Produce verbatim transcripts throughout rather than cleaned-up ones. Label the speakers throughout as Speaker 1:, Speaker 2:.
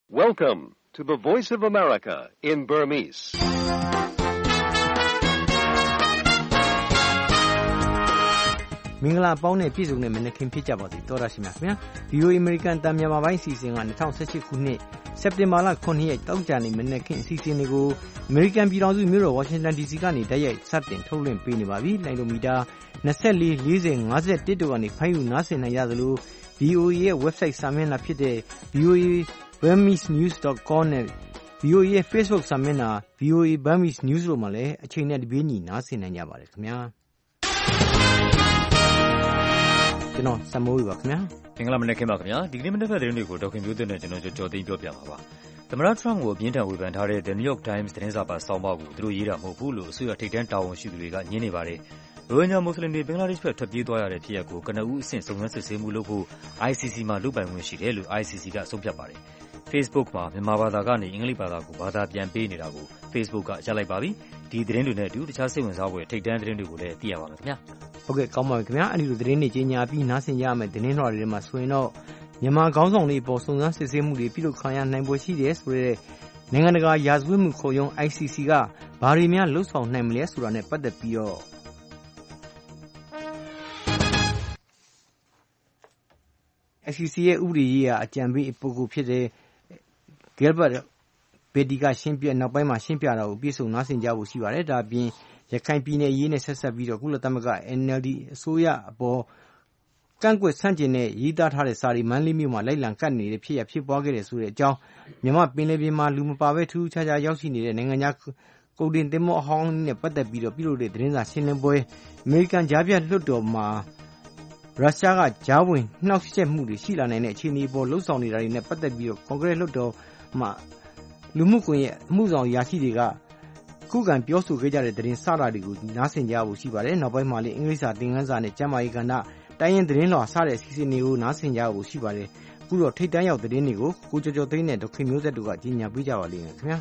Speaker 1: Welcome to the Voice of America in Burmese.
Speaker 2: ။မင်္ဂလာပေါင်းနဲ့ပြည့်စုံတဲ့မနက်ခင်းဖြစ်ကြပါစေတော်ရရှိမြခင်ဗျာ ဗွီအိုအေ American တန်မြန်မာပိုင်းစီစဉ်က၂၀၁၈ခုနှစ်စက်တင်ဘာလခုနှစ်ရက်တောက်ကြနေမနက်ခင်းအစီအစဉ်တွေကို American ပြည်ထောင်စုမြို့တော် Washington ဒီ စီ ကနေတိုက်ရိုက်စတင်ထုတ်လွှင့်ပေးနေပါပြီ။လိုင်းဒိုမီတာ၂၄ ၄၀ ၅၁တို့ကနေဖိုင်းယူနားဆင်နိုင်ရသလို ဗွီအိုအေ ရဲ့ website စာမျက်နှာဖြစ်တဲ့ ဗွီအိုအေ burmese news dot com နဲ့ ဗွီအိုအေ ရဲ့ Facebook စာမျက်နှာ ဗွီအိုအေ Burmese News တို့မှာလည်းအချိန်နဲ့တပြေးညီနားဆင်နိုင်ကြပါတယ်ခင်ဗျာ။ကျွန်တော်စမိုးပါခင်ဗျာ
Speaker 3: မင်္ဂလာမနက်ခင်းပါခင်ဗျာဒီကနေ့မနက်ဖက်သတင်းတွေကိုဒေါက်ခင်မျိုးသွင်းနဲ့ကျွန်တော်ကြော်သိမ်းပြောပြမှာပါသမ္မတထရမ့်ကိုအပြင်းထန်ဝေဖန်ထားတဲ့ The New York Times သတင်းစာပါဆောင်းပါးကိုသူတို့ရေးတာမဟုတ်ဘူးလို့အစိုးရထိပ်တန်းတာဝန်ရှိသူတွေကညင်းနေပါတယ်ရိုဟင်ဂျာမွတ်စလင်တွေဘင်္ဂလားဒေ့ရှ်ဘက်ထွက်ပြေးသွားရတဲ့ဖြစ်ရပ်ကိုကနဦးအဆင့်စုံစမ်းစစ်ဆေးမှုလုပ်ဖို့ I C C မှာလုပ်ပိုင်ခွင့်ရှိတယ်လို့ I C C ကဆုံးဖြတ်ပါတယ်Facebook မှာမြန်မာဘာသာကနေအင်္ဂလိပ်ဘာသာကိုဘာသာပြန်ပေးနေတာကို Facebook ကရပ်လိုက်ပါပြီဒီသတင်းတွေနဲ့အတူတခြားစိတ်ဝင်စားဖွယ်ထိပ်တန်းသတင်းတွေကိုလည်းသိရပါမယ်ခင်ဗျာ
Speaker 2: ဟုတ်ကဲ့ကောင်းပါပြီခင်ဗျာအဲ့ဒီလိုသတင်းတွေကြီးညာပြီးနားဆင်ကြရမယ်သတင်းတော်တွေမှာဆိုရင်တော့မြန်မာခေါင်းဆောင်တွေပေါ်စုံစမ်းစစ်ဆေးမှုတွေပြုလုပ်ခံရနိုင်ပွဲရှိတယ်ဆိုတဲ့နိုင်ငံတကာရာဇဝတ်မှုခုံရုံး I C C ကဘာတွေများလှုပ်ဆောင်နိုင်မလဲဆိုတာနဲ့ပတ်သက်ပြီးတော့ I C C ရဲ့ဥပဒေရေးရာအကြံပေးပုဂ္ဂိုလ်ဖြစ်တဲ့ Gilbert Betty ကရှင်းပြနောက်ပိုင်းမှာရှင်းပြတာကိုပြည့်စုံနားဆင်ကြဖို့ရှိပါတယ်ဒါအပြင်ရခိုင်ပြည်နယ်ရေးနဲ့ဆက်ဆက်ပြီးတော့ကုလသမဂ္ဂ N L D အစိုးရအပေါ်ကန့်ကွက်ဆန့်ကျင်တဲ့ရေးသားထားတဲ့စာတွေမန္တလေးမြို့မှာလိုက်လံကတ်နေတဲ့ဖြစ်ရဖြစ်ပွားခဲ့တဲ့ဆိုတဲ့အကြောင်းမြန်မာပင်လယ်ပြင်မှာလူမပါဘဲထူးခြားခြားရောက်ရှိနေတဲ့နိုင်ငံခြားကုန်တင်သင်္ဘောအဟောင်းနဲ့ပတ်သက်ပြီးတော့ပြုလုပ်တဲ့သတင်းစာရှင်းလင်းပွဲအမေရိကန်ကြားပြတ်လွှတ်တော်မှာရုရှားကကြားဝင်နှောက်ယှက်မှုတွေရှိလာနိုင်တဲ့အခြေအနေပေါ်လှုံ့ဆော်နေတာတွေနဲ့ပတ်သက်ပြီးတော့ကွန်ဂရက်လွှတ်တော်မှာလူမှုကွန်ရက်အမှုဆောင်ရာရှိတွေကခုခံပြောဆိုခဲ့ကြတဲ့သတင်းစတာတွေကိုနားဆင်ကြဖို့ရှိပါတယ်နောက်ပိုင်းမှာလည်းအင်္ဂလိပ်စာသင်ခန်းစာနဲ့ကျန်းမာရေးကဏ္ဍတိုင်းရင်သတင်းတော်စတဲ့အစီအစဉ်တွေကိုနားဆင်ကြဖို့ရှိပါတယ်အခုတော့ထိတ်တန်းရောက်သတင်းတွေကိုကိုကျော်ကျော်သိန်းနဲ့ဒေါက်ခင်မျိုးဆက်တို့ကကြီးညာပေးကြပါလိမ့်မယ်ခင်ဗျာ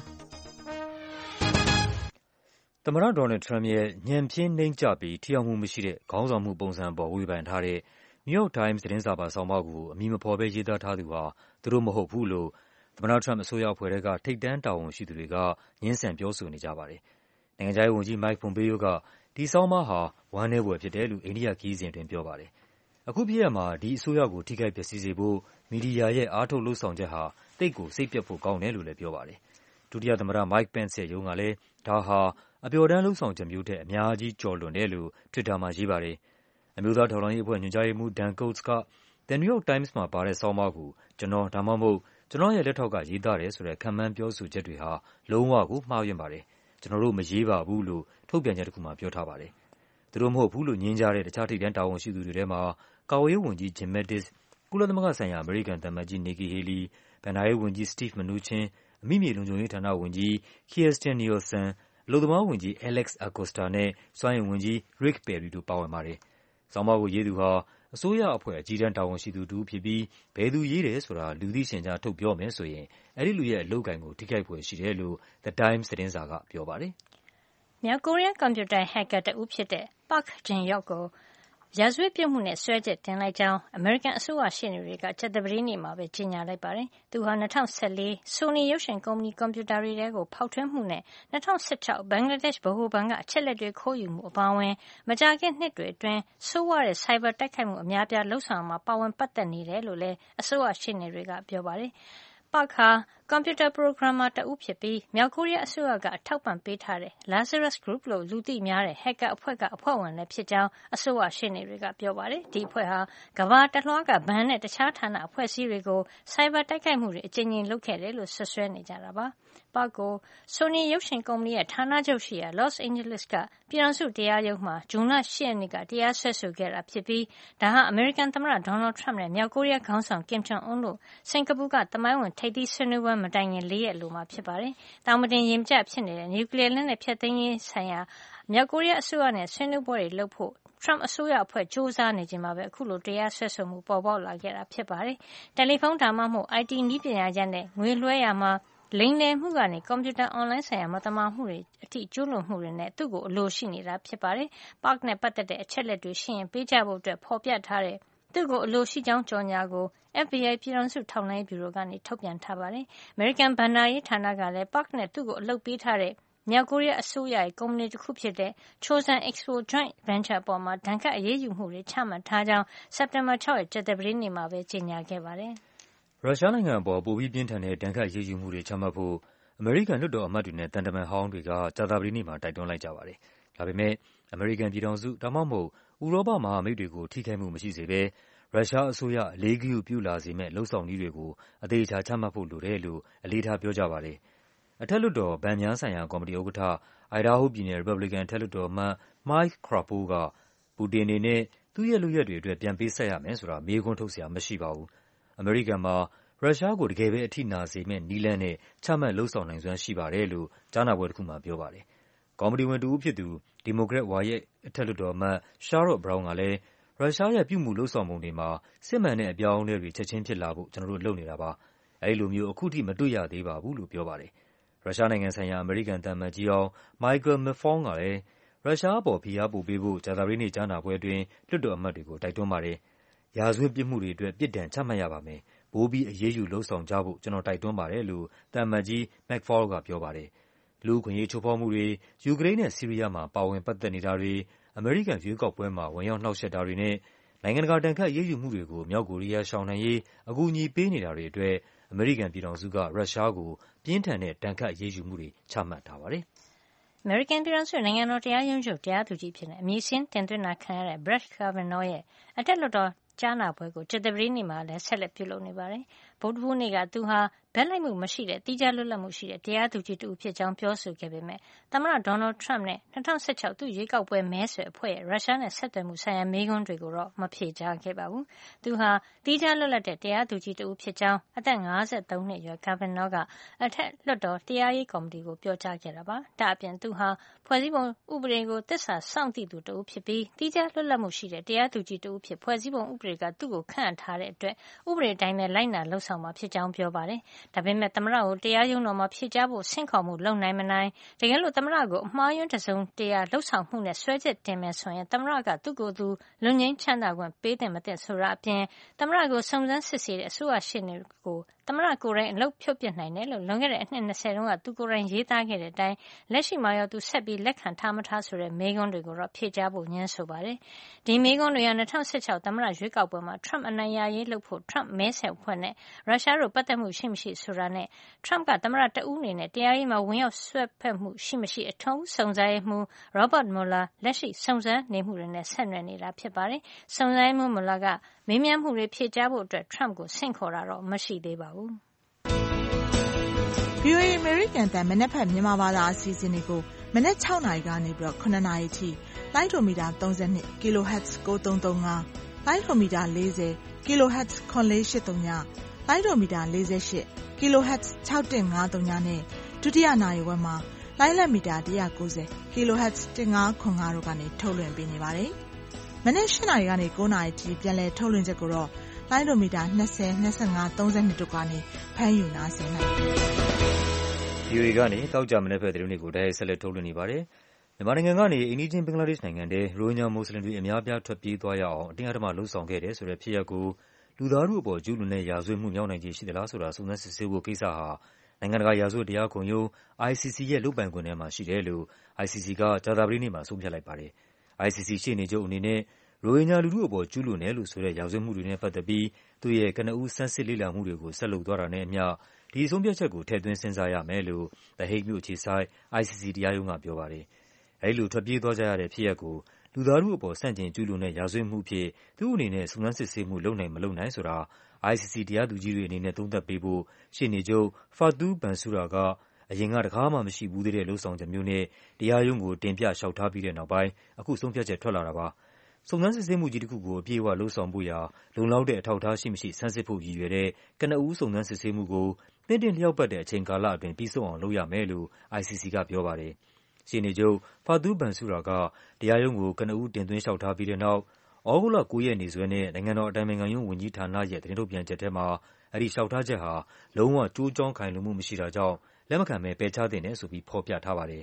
Speaker 3: သမ္မတဒေါ်နယ်ထရမ့်ရဲ့ညံပြင်းနှိမ့်ကျပြီးထိရောက်မှုမရှိတဲ့ခေါင်းဆောင်မှုပုံစံပေါ်ဝေဖန်ထားတဲ့ New York Times သတင်းစာပါဆောင်းပါးကိုအမည်မဖော်ဘဲရေးသားထားသူဟာသူတို့မဟုတ်ဘူးလို့သမ္မတထရမ့်အစိုးရအဖွဲ့ကထိပ်တန်းတာဝန်ရှိသူတွေကညှင်းဆန်ပြောဆိုနေကြပါတယ်နိုင်ငံခြားရေးဝန်ကြီး Mike Pompeo ကဒီဆောင်းပါးဟာဝမ်းနည်းဖွယ်ဖြစ်တယ်လို့အိန္ဒိယခရီးစဉ်တွင်ပြောပါတယ်အခုဖြစ်ရပ်မှာဒီအစိုးရကိုထိခိုက်ပျက်စီးစေဖို့မီဒီယာရဲ့အားထုတ်လှုံ့ဆော်ချက်ဟာတိတ်ကိုစိတ်ပြတ်ဖို့ကောင်းတယ်လို့လည်းပြောပါတယ်ဒုတိယသမ္မတ Mike Pence ရဲ့ရုံးကလည်းဒါဟာအပျော်တမ်းလှုံ့ဆော်ချက်မျိုးတဲ့အများကြီးကျော်လွန်တယ်လို့ Twitter မှာရေးပါတယ်အမျိုးသားထောက်လှမ်းရေးအဖွဲ့ညွှန်ကြားရေးမှူး Dan Coats က The New York Times မှာပါတဲ့ဆောင်းပါးကိုကျွန်တော်ဒါမှမဟုတ်ကျွန်တော်ရဲ့လက်ထောက်ကရေးသားတယ်ဆိုတဲ့ခံမှန်းပြောဆိုချက်တွေဟာလုံးဝကိုမှားယွင်းပါတယ်ကျွန်တော်တို့မရေးပါဘူးလို့ထုတ်ပြန်ချက်တစ်ခုမှာပြောထားပါတယ်သူတို့မဟုတ်ဘူးလို့ညင်းကြတဲ့တခြားထိပ်တန်းတာဝန်ရှိသူတွေထဲမှာကာကွယ်ရေးဝန်ကြီး Jim Mattis ကုလသမဂ္ဂဆိုင်ရာအမေရိကန်သံအမတ်ကြီး Nikki Haley ဘဏ္ဍာရေးဝန်ကြီး Steve Mnuchin အမိမြေလုံခြုံရေးဌာနဝန်ကြီး Kirstjen Nielsen အလုပ်သမားဝန်ကြီး Alex Acosta နဲ့စွမ်းအင်ဝန်ကြီး Rick Perry တို့ပါဝင်ပါတယ်ဆောင်းပါးကိုရေးသူဟာအစိုးရအဖွဲ့အကြီးတန်းတာဝန်ရှိသူတစ်ဦးဖြစ်ပြီးဘယ်သူရေးတယ်ဆိုတာလူသိရှင်ကြားထုတ်ပြောမယ်ဆိုရင်အဲဒီလူရဲ့အလုပ်ကိုင်ကိုထိခိုက်ဖွယ်ရှိတယ်လို့ The Times သတင်းစာကပြောပါတယ်
Speaker 4: ။မြောက်ကိုရီးယားကွန်ပျူတာဟက်ကာတဦးဖြစ်တဲ့ Park Jin-hyuk ကိုရာဇဝတ်ပြစ်မှုနဲ့စွဲချက်တင်လိုက်ကြောင်းအမေရိကန်အစိုးရရှေ့နေတွေကကြာသပတေးနေ့မှာပဲကြေညာလိုက်ပါတယ်။သူဟာ၂၀၁၄ Sony ရုပ်ရှင်ကုမ္ပဏီကွန်ပျူတာတွေထဲကိုဖောက်ထွင်းမှုနဲ့၂၀၁၆ဘင်္ဂလားဒေ့ရှ်ဗဟိုဘဏ်ကအချက်လက်တွေခိုးယူမှုအပါအဝင်မကြာခင်နှစ်တွေအတွင်းဆိုးဝါးတဲ့ cyber တိုက်ခိုက်မှုအများပြားလှုပ်ဆောင်မှာပါဝင်ပတ်သက်နေတယ်လို့လည်းအစိုးရရှေ့နေတွေကပြောပါတယ်။ Park ဟာကွန်ပျူတာပရိုဂရမ်မာတဦးဖြစ်ပြီးမြောက်ကိုရီးယားအစိုးရကအထောက်ပံ့ပေးထားတဲ့ Lazarus Group လို့လူသိများတဲ့ဟက်ကာအဖွဲ့ကအဖွဲ့ဝင်လည်းဖြစ်ကြောင်းအစိုးရရှေ့နေတွေကပြောပါတယ်။ဒီအဖွဲ့ဟာကမ္ဘာတလွှားကဘဏ်နဲ့တခြားဌာနအဖွဲ့အစည်းတွေကို cyber တိုက်ခိုက်မှုတွေအကြိမ်ကြိမ်လုပ်ခဲ့တယ်လို့ဆွဆွဲနေကြတာပါ။ Park ကို Sony ရုပ်ရှင်ကုမ္ပဏီရဲ့ဌာနချုပ်ရှိရာ Los Angeles ကပြည်ထောင်စုတရားရုံးမှာဇွန်လ၈ရက်နေ့ကတရားစွဲဆိုခဲ့တာဖြစ်ပြီးဒါဟာအမေရိကန်သမ္မတ Donald Trump နဲ့မြောက်ကိုရီးယားခေါင်းဆောင် Kim Jong Un တို့စင်ကာပူကသမိုင်းဝင်ထိပ်သီးဆွေးနွေးပွဲမတိုင်ခင်လေးရက်အလိုမှာဖြစ်ပါတယ်။တောင်မတင်ရေမကျဖြစ်နေတဲ့နျူကလီးယားလက်နက်ဖျက်သိမ်းရေးဆိုင်ရာမြောက်ကိုရီးယားအစိုးရနဲ့ဆွေးနွေးပွဲတွေလုပ်ဖို့ Trump အစိုးရအဖွဲ့စ조사နေချိန်မှာပဲအခုလိုတရားစွဲဆိုမှုပေါ်ပေါက်လာခဲ့တာဖြစ်ပါတယ်။တယ်လီဖုန်းဒါမှမဟုတ် I T နည်းပညာရပ်နဲ့ငွေလွှဲရာမှာလိမ်လည်မှုကနေကွန်ပျူတာအွန်လိုင်းဆိုင်ရာမသမာမှုတွေအထိကျူးလွန်မှုတွေနဲ့သူ့ကိုအလိုရှိနေတာဖြစ်ပါတယ်။ Park နဲ့ပတ်သက်တဲ့အချက်လက်တွေရှိရင်ပေးကြဖို့အတွက်ဖော်ပြထားတဲ့သူ့ကိုအလိုရှိကြောင်းကြော်ညာကို F B I ပြည်ထောင်စုထောက်လှမ်းရေးဗျူရိုကနေထုတ်ပြန်ထားပါတယ်။ အမေရိကန်ဘဏ္ဍာရေးဌာနကလည်း Park နဲ့သူ့ကိုအလုပ်ပေးထားတဲ့မြောက်ကိုရီးယားအစိုးရရဲ့ကုမ္ပဏီတခုဖြစ်တဲ့ Chosun Expo Joint Venture အပေါ်မှာဒဏ်ခတ်အရေးယူမှုတွေချမှတ်ထားကြောင်းစက်တင်ဘာ၆ ရက်ကြာသပတေးနေ့မှာပဲကြေညာခဲ့ပါတယ်
Speaker 3: ။ရုရှားနိုင်ငံအပေါ်ပိုပြီးပြင်းထန်တဲ့ဒဏ်ခတ်အရေးယူမှုတွေချမှတ်ဖို့အမေရိကန်လွှတ်တော်အမတ်တွေနဲ့သံတမန်ဟောင်းတွေကကြာသပတေးနေ့မှာတိုက်တွန်းလိုက်ကြပါတယ်။ဒါပေမဲ့အမေရိကန်ပြည်ထောင်စုဒါမှမဟုတ်ဥရောပမဟာမိတ်တွေကိုထိခိုက်မှုမရှိစေဘဲရုရှားအစိုးရအလေးဂရုပြုလာစေမဲ့လုပ်ဆောင်နည်းတွေကိုအသေးအချာချမှတ်ဖို့လိုတယ်လို့အလေးထားပြောကြပါတယ်။အထက်လွှတ်တော်ဗန်များဆိုင်ရာကော်မတီဥက္ကဋ္ဌ အိုင်ဒါဟိုပြည်နယ်ရီပတ်ဘလီကန်အထက်လွှတ်တော်အမတ် Mike Crapo ကပူတင်အနေနဲ့သူ့ရဲ့လုပ်ရပ်တွေအတွက်ပြန်ပေးဆပ်ရမယ်ဆိုတာမေးခွန်းထုတ်စရာမရှိပါဘူး။အမေရိကန်မှာရုရှားကိုတကယ်ပဲအထိနာစေမဲ့နည်းလမ်းနဲ့ချမှတ်လုပ်ဆောင်နိုင်စွမ်းရှိပါတယ်လို့ကြားနာပွဲတစ်ခုမှာပြောပါတယ်။ကော်မတီဝင်တစ်ဦးဖြစ်သူဒီမိုကရက်ဝါရင့်အထက်လွှတ်တော်အမတ် Sherrod Brown ကလည်းရုရှားရဲ့ပြုမူလုပ်ဆောင်ပုံတွေမှာစစ်မှန်တဲ့အပြောင်းအလဲတွေချက်ချင်းဖြစ်လာဖို့ကျနော်တို့လုပ်နေတာပါ။အဲဒီလိုမျိုးအခုထိမတွေ့ရသေးပါဘူးလို့ပြောပါတယ်။ရုရှားနိုင်ငံဆိုင်ရာအမေရိကန်သံအမတ်ကြီးဟောင်း Michael McFaul ကလည်းရုရှားအပေါ်ဖိအားပိုပေးဖို့ကြာသပတေးနေ့ကြားနာပွဲအတွင်းလွှတ်တော်အမတ်တွေကိုတိုက်တွန်းပါတယ်။ရာဇဝတ်ပြစ်မှုတွေအတွက်ပြစ်ဒဏ်ချမှတ်ရပါမယ်။ပိုပြီးအရေးယူလုပ်ဆောင်ကြဖို့ကျနော်တိုက်တွန်းပါတယ်လို့သံအမတ်ကြီး McFaul ကပြောပါတယ်။လူ့အခွင့်အရေးချိုးဖောက်မှုတွေ၊ယူကရိန်းနဲ့ဆီးရီးယားမှာပါဝင်ပတ်သက်နေတာတွေ၊အမေရိကန်ရွေးကောက်ပွဲမှာဝင်ရောက်နှောင့်ယှက်တာတွေနဲ့နိုင်ငံတကာဒဏ်ခတ်အရေးယူမှုတွေကိုမြောက်ကိုရီးယားရှောင်နိုင်ရေးအကူအညီပေးနေတာတွေအတွက်အမေရိကန်ပြည်ထောင်စုကရုရှားကိုပြင်းထန်တဲ့ဒဏ်ခတ်အရေးယူမှုတွေချမှတ်ထားပါတယ်
Speaker 4: ။အမေရိကန်ပြည်ထောင်စုနိုင်ငံတော်တရားရုံးချုပ်တရားသူကြီးဖြစ်တဲ့အမည်စာရင်းတင်သွင်းတာခံရတဲ့ Brett Kavanaugh ရဲ့အထက်လွှတ်တော်ကြားနာပွဲကိုကြာသပတေးနေ့မှာလည်းဆက်လက်ပြုလုပ်နေပါတယ်။ဗုဒ္ဓဟူးနေ့ကသူဟာဘက်လိုက်မှုမရှိတဲ့သီးခြားလွတ်လပ်မှုရှိတဲ့တရားသူကြီးတဦးဖြစ်ကြောင်းပြောဆိုခဲ့ပေမဲ့သမ္မတဒေါ်နယ်ထရမ့်နဲ့၂၀၁၆သူ့ရွေးကောက်ပွဲမဲဆွယ်အဖွဲ့ရဲ့ရုရှားနဲ့ဆက်သွယ်မှုဆိုင်ရာမေးခွန်းတွေကိုတော့မဖြေကြားခဲ့ပါဘူး။သူဟာသီးခြားလွတ်လပ်တဲ့တရားသူကြီးတဦးဖြစ်ကြောင်းအသက်၅၃နှစ်အရွယ် Kavanaugh ကအထက်လွှတ်တော်တရားရေးကော်မတီကိုပြောကြားခဲ့တာပါ။ဒါအပြင်သူဟာဖွဲ့စည်းပုံဥပဒေကိုသစ္စာစောင့်သိသူတဦးဖြစ်ပြီးသီးခြားလွတ်လပ်မှုရှိတဲ့တရားသူကြီးတဦးဖြစ်ဖွဲ့စည်းပုံဥပဒေကသူ့ကိုခန့်အပ်ထားတဲ့အတွက်ဥပဒေအတိုင်းပဲလိုက်နာလုပ်ဆောင်မှာဖြစ်ကြောင်းပြောပါတယ်။ဒါပေမဲ့သမ္မတကိုတရားရုံးတော်မှာဖြေကြားဖို့ဆင့်ခေါ်မှုလုပ်နိုင်မနိုင်တကယ်လို့သမ္မတကိုအမှားယွင်းတစုံတရာလှုပ်ဆောင်မှုနဲ့စွဲချက်တင်မယ်ဆိုရင်သမ္မတကသူ့ကိုယ်သူလွတ်ငြိမ်းချမ်းသာခွင့်ပေးသင့်မသင့်ဆိုတာအပြင်သမ္မတကိုစုံစမ်းစစ်ဆေးတဲ့အစိုးရရှေ့နေကိုသမ္မတကိုယ်တိုင်အလုပ်ဖြုတ်ပစ်နိုင်တယ်လို့လွန်ခဲ့တဲ့အနှစ်၂၀တုန်းကသူကိုယ်တိုင်ရေးသားခဲ့တဲ့အတိုင်းလက်ရှိမှာရောသူဆက်ပြီးလက်ခံထားမထားဆိုတဲ့မေးခွန်းတွေကိုတော့ဖြေကြားဖို့ငြင်းဆိုပါတယ်။ဒီမေးခွန်းတွေဟာ၂၀၁၆သမ္မတရွေးကောက်ပွဲမှာထရမ့်အနိုင်ရရေးလုပ်ဖို့ထရမ့်မဲဆယ်အဖွဲ့နဲ့ရုရှားတို့ပတ်သက်မှုရှိမရှိဆိုတာနဲ့ထရမ့်ကသမ္မတတဦးအနေနဲ့တရားရေးမှာဝင်ရောက်စွက်ဖက်မှုရှိမရှိအထူးစုံစမ်းရေးမှူး Robert Mueller လက်ရှိစုံစမ်းနေမှုတွေနဲ့ဆက်နွယ်နေတာဖြစ်ပါတယ်။စုံစမ်းရေးမှူး Mueller ကမေးမြန်းမှုတွေဖြေကြားဖို့အတွက်ထရမ့်ကိုဆင့်ခေါ်တာတော့မရှိသေးပါဘူး။
Speaker 5: ဗွီအိုအေ American တန်မနက်ဖြန်မြန်မာဘာသာအစီအစဉ်တွေကိုမနက်၆နာရီကနေပြီးတော့၇နာရီထိလိုင်းဒိုမီတာ၃၂ kilohertz ၉၃၃၅လိုင်းဒိုမီတာ၄၀ kilohertz ၇၄၈၃ညလိုင်းဒိုမီတာ၄၈ kilohertz ၆၁၅၃ညနဲ့ဒုတိယနာရီဝက်မှာလိုင်းလက်မီတာ၁၉၀ kilohertz ၁၅ခွန်၅တို့ကနေထုတ်လွှင့်ပေးနေပါတယ်။မနေ့၈နာရီကနေ၉နာရီထိပြန်လည်ထုတ်လွှင့်ချက်ကိုတော့လိုင်းဒိုမီတာ၂၀ ၂၅ ၃၂တို့ကနေဖမ်းယူနားဆင်နိုင်ပါတယ်
Speaker 3: ။ ဗွီအိုအေကနေတောက်ကြမနေ့ဖက်သတင်းတွေကိုတိုက်ရိုက်ဆက်လက်ထုတ်လွှင့်နေပါတယ်။မြန်မာနိုင်ငံကနေအိန္ဒိယချင်းဘင်္ဂလားဒေ့ရှ်နိုင်ငံထဲရိုဟင်ဂျာမွတ်စလင်တွေအများအပြားထွက်ပြေးသွားရအောင်အတင်းအဓမ္မလုပ်ဆောင်ခဲ့တယ်ဆိုတဲ့ဖြစ်ရပ်ကိုလူသားထုအပေါ်ကျူးလွန်တဲ့ရာဇဝတ်မှုမြောက်နိုင်ခြေရှိသလားဆိုတာစုံစမ်းစစ်ဆေးဖို့ကိစ္စဟာနိုင်ငံတကာရာဇဝတ်တရားခုံရုံး I C C ရဲ့လုပ်ပိုင်ခွင့်ထဲမှာရှိတယ်လို့ I C C ကကြာသပတေးနေ့မှာဆုံးဖြတ်လိုက်ပါတယ်။ I C C ရှေ့နေချုပ်အနေနဲ့ရိုဟင်ဂျာလူထုအပေါ်ကျူးလွန်တယ်လို့ဆိုတဲ့ရာဇဝတ်မှုတွေနဲ့ပတ်သက်ပြီးသူ့ရဲ့ကနဦးဆန်းစစ်လေ့လာမှုတွေကိုဆက်လုပ်သွားတာနဲ့အမျှဒီဆုံးဖြတ်ချက်ကိုထည့်သွင်းစဉ်းစားရမယ်လို့ The Hague မြို့အခြေစိုက် I C C တရားရုံးကပြောပါတယ်။အဲဒီလိုထွက်ပြေးသွားကြရတဲ့ဖြစ်ရပ်ကိုလူသားထုအပေါ်ဆန့်ကျင်ကျူးလွန်တဲ့ရာဇဝတ်မှုအဖြစ်သူ့အနေနဲ့စုံစမ်းစစ်ဆေးမှုလုပ်နိုင်မလုပ်နိုင်ဆိုတာ I C C တရားသူကြီးတွေအနေနဲ့သုံးသပ်ပေးဖို့ရှေ့နေချုပ် Fatou Bensouda ကအရင်ကတခါမှမရှိဘူးသေးတဲ့လုပ်ဆောင်ချက်မျိုးနဲ့တရားရုံးကိုတင်ပြလျှောက်ထားပြီးတဲ့နောက်ပိုင်းအခုဆုံးဖြတ်ချက်ထွက်လာတာပါ။စုံစမ်းစစ်ဆေးမှုကြီးတစ်ခုကိုအပြည့်အဝလုပ်ဆောင်ဖို့ရာလုံလောက်တဲ့အထောက်အထားရှိမရှိဆန်းစစ်ဖို့ရည်ရွယ်တဲ့ကနဦးစုံစမ်းစစ်ဆေးမှုကိုသင့်တင့်လျောက်ပတ်တဲ့အချိန်ကာလအတွင်းပြီးဆုံးအောင်လုပ်ရမယ်လို့ I C C ကပြောပါတယ်။ရှေ့နေချုပ် Fatou Bensouda ကတရားရုံးကိုကနဦးတင်သွင်းလျှောက်ထားပြီးတဲ့နောက်သြဂုတ်လ၉ရက်နေ့စွဲနဲ့နိုင်ငံတော်အတိုင်ပင်ခံရုံးဝန်ကြီးဌာနရဲ့သတင်းထုတ်ပြန်ချက်ထဲမှာအဲဒီလျှောက်ထားချက်ဟာလုံးဝကျိုးကြောင်းခိုင်လုံမှုမရှိတာကြောင့်လက်မခံဘဲပယ်ချသင့်တယ်ဆိုပြီးဖော်ပြထားပါတယ်။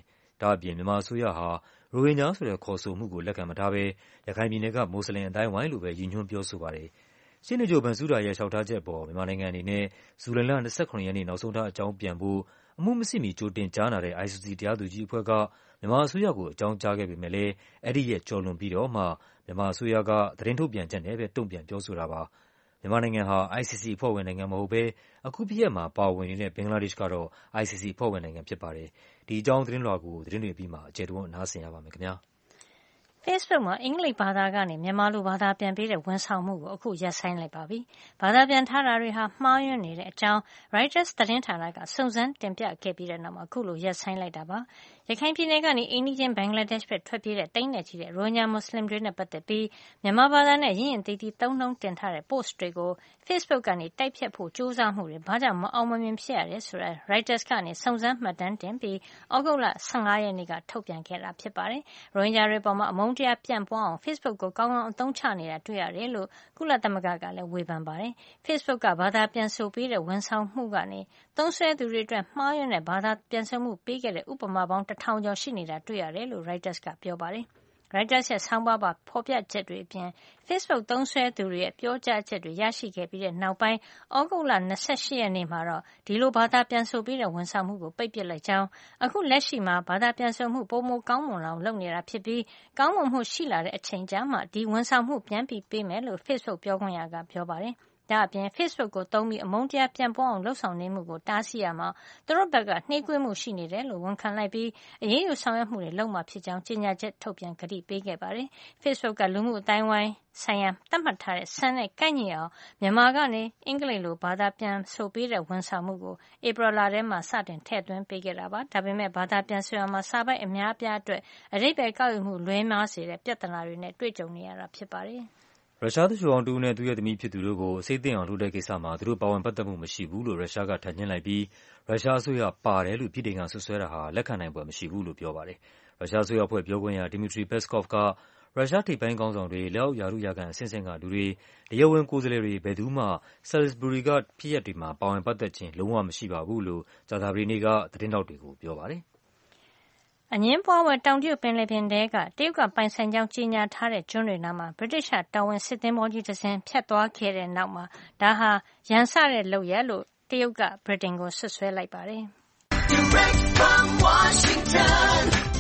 Speaker 3: ဒါ့အပြင်မြန်မာအစိုးရဟာရိုဟင်ဂျာဆိုတဲ့ခေါ်ဆိုမှုကိုလက်ခံမထားဘဲရခိုင်ပြည်နယ်ကမွတ်စလင်အတိုင်းဝိုင်းလိုပဲရည်ညွှန်းပြောဆိုပါတယ်။ရှင်းနေကြဘန်ဆူရာရဲ့လျှောက်ထားချက်ပေါ်မြန်မာနိုင်ငံအနေနဲ့ဇူလိုင်လ၂၇ရက်နေ့နောက်ဆုံးထားအကြောင်းပြန်ဖို့အမှုမရှိမီကြိုတင်ကြားနာတဲ့ I C C တရားသူကြီးအဖွဲ့ကမြန်မာအစိုးရကိုအကြောင်းကြားခဲ့ပေမဲ့လည်းအဲ့ဒီရဲ့ကျော်လွန်ပြီးတော့မှမြန်မာအစိုးရကသတင်းထုတ်ပြန်ချက်နဲ့ပဲတုံ့ပြန်ပြောဆိုတာပါ။မြန်မာနိုင်ငံဟာ I C C အဖွဲ့ဝင်နိုင်ငံမဟုတ်ဘဲအခုဖြစ်ရပ်မှာပါဝင်နေတဲ့ဘင်္ဂလားဒေ့ရှ်ကတော့ I C C အဖွဲ့ဝင်နိုင်ငံဖြစ်ပါတယ်။ဒီအကြောင်းသတင်းလွှာကိုသတင်းတွေပြီးမှအကျယ်တွန်းနားဆင်ရပါမယ်ခင်ဗျာ။
Speaker 4: Facebook မှာအင်္ဂလိပ်ဘာသာကနေမြန်မာလိုဘာသာပြန်ပေးတဲ့ဝန်ဆောင်မှုကိုအခုရပ်ဆိုင်းလိုက်ပါပြီ။ဘာသာပြန်ထားတာတွေဟာမှားယွင်းနေတဲ့အကြောင်း Reuters သတင်းဌာနကစုံစမ်းတင်ပြခဲ့ပြီးတဲ့နောက်မှာအခုလိုရပ်ဆိုင်းလိုက်တာပါ။ရခိုင်ပြည်နယ်ကနေအိန္ဒိချင်းဘင်္ဂလားဒေ့ရှ်ဘက်ထွက်ပြေးတဲ့တိမ့်နဲ့ချီတဲ့ရိုဟင်ဂျာမွတ်စလင်တွေနဲ့ပတ်သက်ပြီးမြန်မာဘာသာနဲ့ရင်းရင်တီတီသုံးနှုန်းတင်ထားတဲ့ post တွေကို Facebook ကနေတိုက်ဖြတ်ဖို့ကြိုးစားမှုတွေဘာကြောင့်မအောင်မမြင်ဖြစ်ရတယ်ဆိုတာ Reuters ကနေစုံစမ်းမှတ်တမ်းတင်ပြီးဩဂုတ်လ၁၅ရက်နေ့ကထုတ်ပြန်ခဲ့တာဖြစ်ပါတယ်။ရိုဟင်ဂျာတွေပေါ်မှာအမုန်းတရားပြန့်ပွားအောင် Facebook ကိုကောင်းကောင်းအသုံးချနေတာတွေ့ရတယ်လို့ကုလသမဂ္ဂကလည်းဝေဖန်ပါတယ်။ Facebook ကဘာသာပြန်ဆိုပေးတဲ့ဝန်ဆောင်မှုကနေသုံးစွဲသူတွေအတွက်မှားယွင်းတဲ့ဘာသာပြန်ဆိုမှုပေးခဲ့တဲ့ဥပမာပေါင်းတစ်ထောင်ကျော်ရှိနေတာတွေ့ရတယ်လို့ Reuters ကပြောပါတယ်။ Reuters ရဲ့ဆောင်းပါးပါဖော်ပြချက်တွေအပြင် Facebook သုံးစွဲသူတွေရဲ့ပြောကြားချက်တွေရရှိခဲ့ပြီးတဲ့နောက်ပိုင်းဩဂုတ်လ၂၈ရက်နေ့မှာတော့ဒီလိုဘာသာပြန်ဆိုပေးတဲ့ဝန်ဆောင်မှုကိုပိတ်ပစ်လိုက်ကြောင်းအခုလက်ရှိမှာဘာသာပြန်ဆိုမှုပိုမိုကောင်းမွန်လာအောင်လုပ်နေတာဖြစ်ပြီးကောင်းမွန်မှုရှိလာတဲ့အချိန်ကြာမှဒီဝန်ဆောင်မှုပြန်ပြီးပေးမယ်လို့ Facebook ပြောခွင့်ရကပြောပါတယ်။ဒါအပြင် Facebook ကိုသုံးပြီးအမုန်းတရားပြန့်ပွားအောင်လှုံ့ဆော်နေမှုကိုတားဆီးရမှာသူတို့ဘက်ကနှေးကွေးမှုရှိနေတယ်လို့ဝန်ခံလိုက်ပြီးအရေးယူဆောင်ရွက်မှုတွေလုပ်မှာဖြစ်ကြောင်းကြေညာချက်ထုတ်ပြန်ကတိပေးခဲ့ပါတယ်။ Facebook ကလူမှုအတိုင်းဝိုင်းဆိုင်ရာသတ်မှတ်ထားတဲ့စံနဲ့ကိုက်ညီအောင်မြန်မာကနေအင်္ဂလိပ်လိုဘာသာပြန်ဆိုပေးတဲ့ဝန်ဆောင်မှုကိုဧပြီလထဲမှာစတင်ထည့်သွင်းပေးခဲ့တာပါ။ဒါပေမဲ့ဘာသာပြန်ဆိုရမှာစာပိုက်အများအပြားအတွက်အဓိပ္ပာယ်ကောက်ယူမှုလွဲမှားစေတဲ့ပြဿနာတွေနဲ့တွေ့ကြုံနေရတာဖြစ်ပါတယ်။
Speaker 3: ရုရှားသူလျှိုအောင်တူနဲ့သူ့ရဲ့သမီးဖြစ်သူတို့ကိုအစိတ်သိမ်းအောင်လုပ်တဲ့ကိစ္စမှာသူတို့ပါဝင်ပတ်သက်မှုမရှိဘူးလို့ရုရှားကထပ်ညှင်းလိုက်ပြီးရုရှားအစိုးရပါတယ်လို့ပြည်ထောင်ကဆွဆွဲတာဟာလက်ခံနိုင်ပွဲမရှိဘူးလို့ပြောပါတယ်။ရုရှားအစိုးရအဖွဲ့ပြောခွင့်ရ Dmitry Peskov ကရုရှားထိပ်ပိုင်းခေါင်းဆောင်တွေလက်အောက်ရာထူးရာခံအဆင့်ဆင့်ကလူတွေတရားဝင်ကိုယ်စားလှယ်တွေဘယ်သူမှ Salisbury ကဖြစ်ရပ်တွေမှာပါဝင်ပတ်သက်ခြင်းလုံးဝမရှိပါဘူးလို့ကြာသပတေးနေ့ကသတင်းထောက်တွေကိုပြောပါတယ်။
Speaker 4: အငင်းပွားဝဲတောင်တရုတ်ပင်လယ်ပြင်ထဲကတရုတ်ကပိုင်ဆိုင်ကြောင်းကြေညာထားတဲ့ကျွန်းတွေနားမှာဗြိတိရှတော်ဝင်စစ်သင်္ဘောကြီးတစ်စင်းဖြတ်သွားခဲ့တဲ့နောက်မှာဒါဟာရန်စတဲ့လုပ်ရပ်လို့တရုတ်ကဗြိတိန်ကိုဆွဆွဲလိုက်ပါတယ်။ Direct from Washington,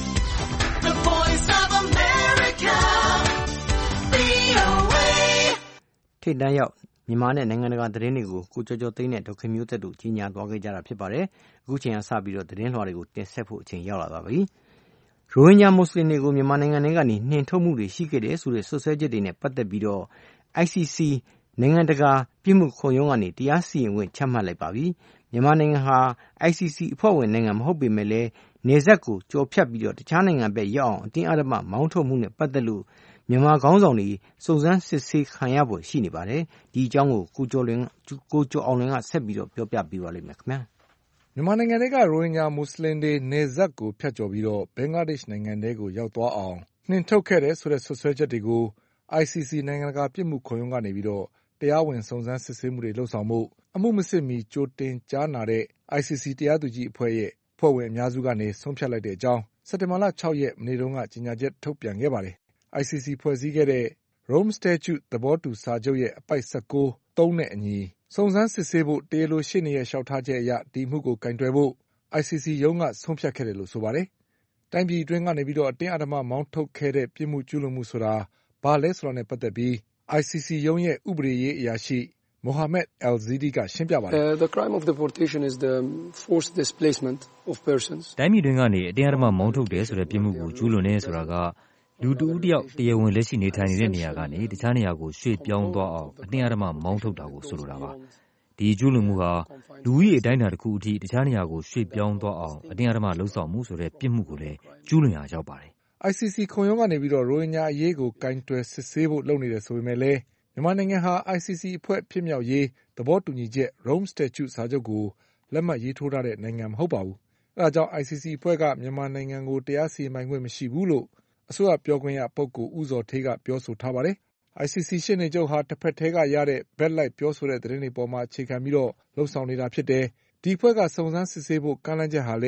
Speaker 4: the Voice of America, V O A
Speaker 2: ထိပ်တန်းရောက်မြန်မာနဲ့နိုင်ငံတကာသတင်းတွေကိုကိုကျော်ကျော်သိန်းနဲ့ဒေါက်ခင်မျိုးသက်တို့ကြီးညာသွားခဲ့ကြတာဖြစ်ပါတယ်။အခုချိန်ကစပြီးတော့သတင်းလွှာတွေကိုတင်ဆက်ဖို့အချိန်ရောက်လာပါပြီ။ရိုဟင်ဂျာမွတ်စလင်တွေကိုမြန်မာနိုင်ငံထဲကနေနှင်ထုတ်မှုတွေရှိခဲ့တယ်ဆိုတဲ့ဆွဆွဲချက်တွေနဲ့ပတ်သက်ပြီးတော့ I C C နိုင်ငံတကာပြည်မှုခုံရုံးကနေတရားစီရင်ခွင့်ချမှတ်လိုက်ပါပြီ။မြန်မာနိုင်ငံဟာ I C C အဖွဲ့ဝင်နိုင်ငံမဟုတ်ပေမဲ့လည်းနေဆက်ကိုကြော်ဖြတ်ပြီးတော့တခြားနိုင်ငံဘက်ရောက်အောင်အတင်းအဓမ္မမောင်းထုတ်မှုနဲ့ပတ်သက်လို့မြန်မာခေါင်းဆောင်တွေစုံစမ်းစစ်ဆေးခံရဖို့ရှိနေပါတယ်။ဒီအကြောင်းကိုကိုကျော်လွင်ကိုကျော်အောင်လွင်ကဆက်ပြီးတော့ပြောပြပေးပါလိမ့်မယ်ခင်ဗျာ
Speaker 6: ။မြန်မာနိုင်ငံတွေကရိုဟင်ဂျာမွတ်စလင်တွေနယ်စပ်ကိုဖြတ်ကျော်ပြီးတော့ဘင်္ဂလားဒေ့ရှ်နိုင်ငံထဲကိုရောက်သွားအောင်နှင်ထုတ်ခဲ့တဲ့ဆိုတဲ့ဆွဆွဲချက်တွေကို I C C နိုင်ငံတကာပြစ်မှုခုံရုံးကနေပြီးတော့တရားဝင်စုံစမ်းစစ်ဆေးမှုတွေလှုပ်ဆောင်မှုအမှုမစစ်မီကြိုတင်ကြားနာတဲ့ I C C တရားသူကြီးအဖွဲ့ရဲ့ဖွဲ့ဝင်အများစုကနေဆုံးဖြတ်လိုက်တဲ့အကြောင်းစက်တင်ဘာလ၆ရက်မနေ့တုန်းကကြေညာချက်ထုတ်ပြန်ခဲ့ပါတယ်။ I C C ဖွဲ့စည်းခဲ့တဲ့ Rome Statute သဘောတူစာချုပ်ရဲ့အပိုက်၁၉ သုံးနဲ့အညီစုံစမ်းစစ်ဆေးဖို့တရားလိုရှေ့နေရဲ့လျှောက်ထားချက်အရဒီမှုကိုကင်တွယ်ဖို့ I C C ရုံးကဆုံးဖြတ်ခဲ့တယ်လို့ဆိုပါတယ်။တိုင်းပြည်အတွင်းကနေပြီးတော့အတင်းအဓမ္မမောင်းထုတ်ခဲ့တဲ့ပြစ်မှုကျူးလွန်မှုဆိုတာဘာလဲဆိုတာနဲ့ပတ်သက်ပြီး I C C ရုံးရဲ့ဥပဒေရေးအရာရှိ Mohammed Al-Zidi ကရှင်းပြပါတယ်။
Speaker 7: The crime of deportation is the forced displacement of persons.
Speaker 3: တိုင်းပြည်တွင်းကနေအတင်းအဓမ္မမောင်းထုတ်တယ်ဆိုတဲ့ပြစ်မှုကိုကျူးလွန်နေဆိုတာကလူတဦးတယောက်တရားဝင်လက်ရှိနေထိုင်နေတဲ့နေရာကနေတခြားနေရာကိုရွှေ့ပြောင်းသွားအောင်အတင်းအဓမ္မမောင်းထုတ်တာကိုဆိုလိုတာပါ။ဒီကျူးလွန်မှုဟာလူဦးရေအတိုင်းအတာတစ်ခုအထိတခြားနေရာကိုရွှေ့ပြောင်းသွားအောင်အတင်းအဓမ္မလှုံ့ဆော်မှုဆိုတဲ့ပြစ်မှုကိုလည်းကျူးလွန်ရာရောက်ပါတယ်
Speaker 6: ။ I C C ခုံရုံးကနေပြီးတော့ရိုဟင်ဂျာအရေးကိုကင်တွယ်စစ်ဆေးဖို့လုပ်နေတယ်ဆိုပေမဲ့လည်းမြန်မာနိုင်ငံဟာ I C C အဖွဲ့ဖြစ်မြောက်ရေးသဘောတူညီချက် Rome Statute စာချုပ်ကိုလက်မှတ်ရေးထိုးထားတဲ့နိုင်ငံမဟုတ်ပါဘူး။အဲဒါကြောင့် I C C အဖွဲ့ကမြန်မာနိုင်ငံကိုတရားစီရင်ပိုင်ခွင့်မရှိဘူးလို့အစိုးရပြောခွင့်ရပုဂ္ဂိုလ်ဦးဇော်ဌေးကပြောဆိုထားပါတယ်။ I C C ရှေ့နေချုပ်ဟာတစ်ဖက်ထဲကရတဲ့ဘက်လိုက်ပြောဆိုတဲ့သတင်းတွေပေါ်မှာအခြေခံပြီးတော့လှုံ့ဆော်နေတာဖြစ်တယ်။ဒီအဖွဲ့ကစုံစမ်းစစ်ဆေးဖို့ကမ်းလှမ်းချက်ဟာလည်း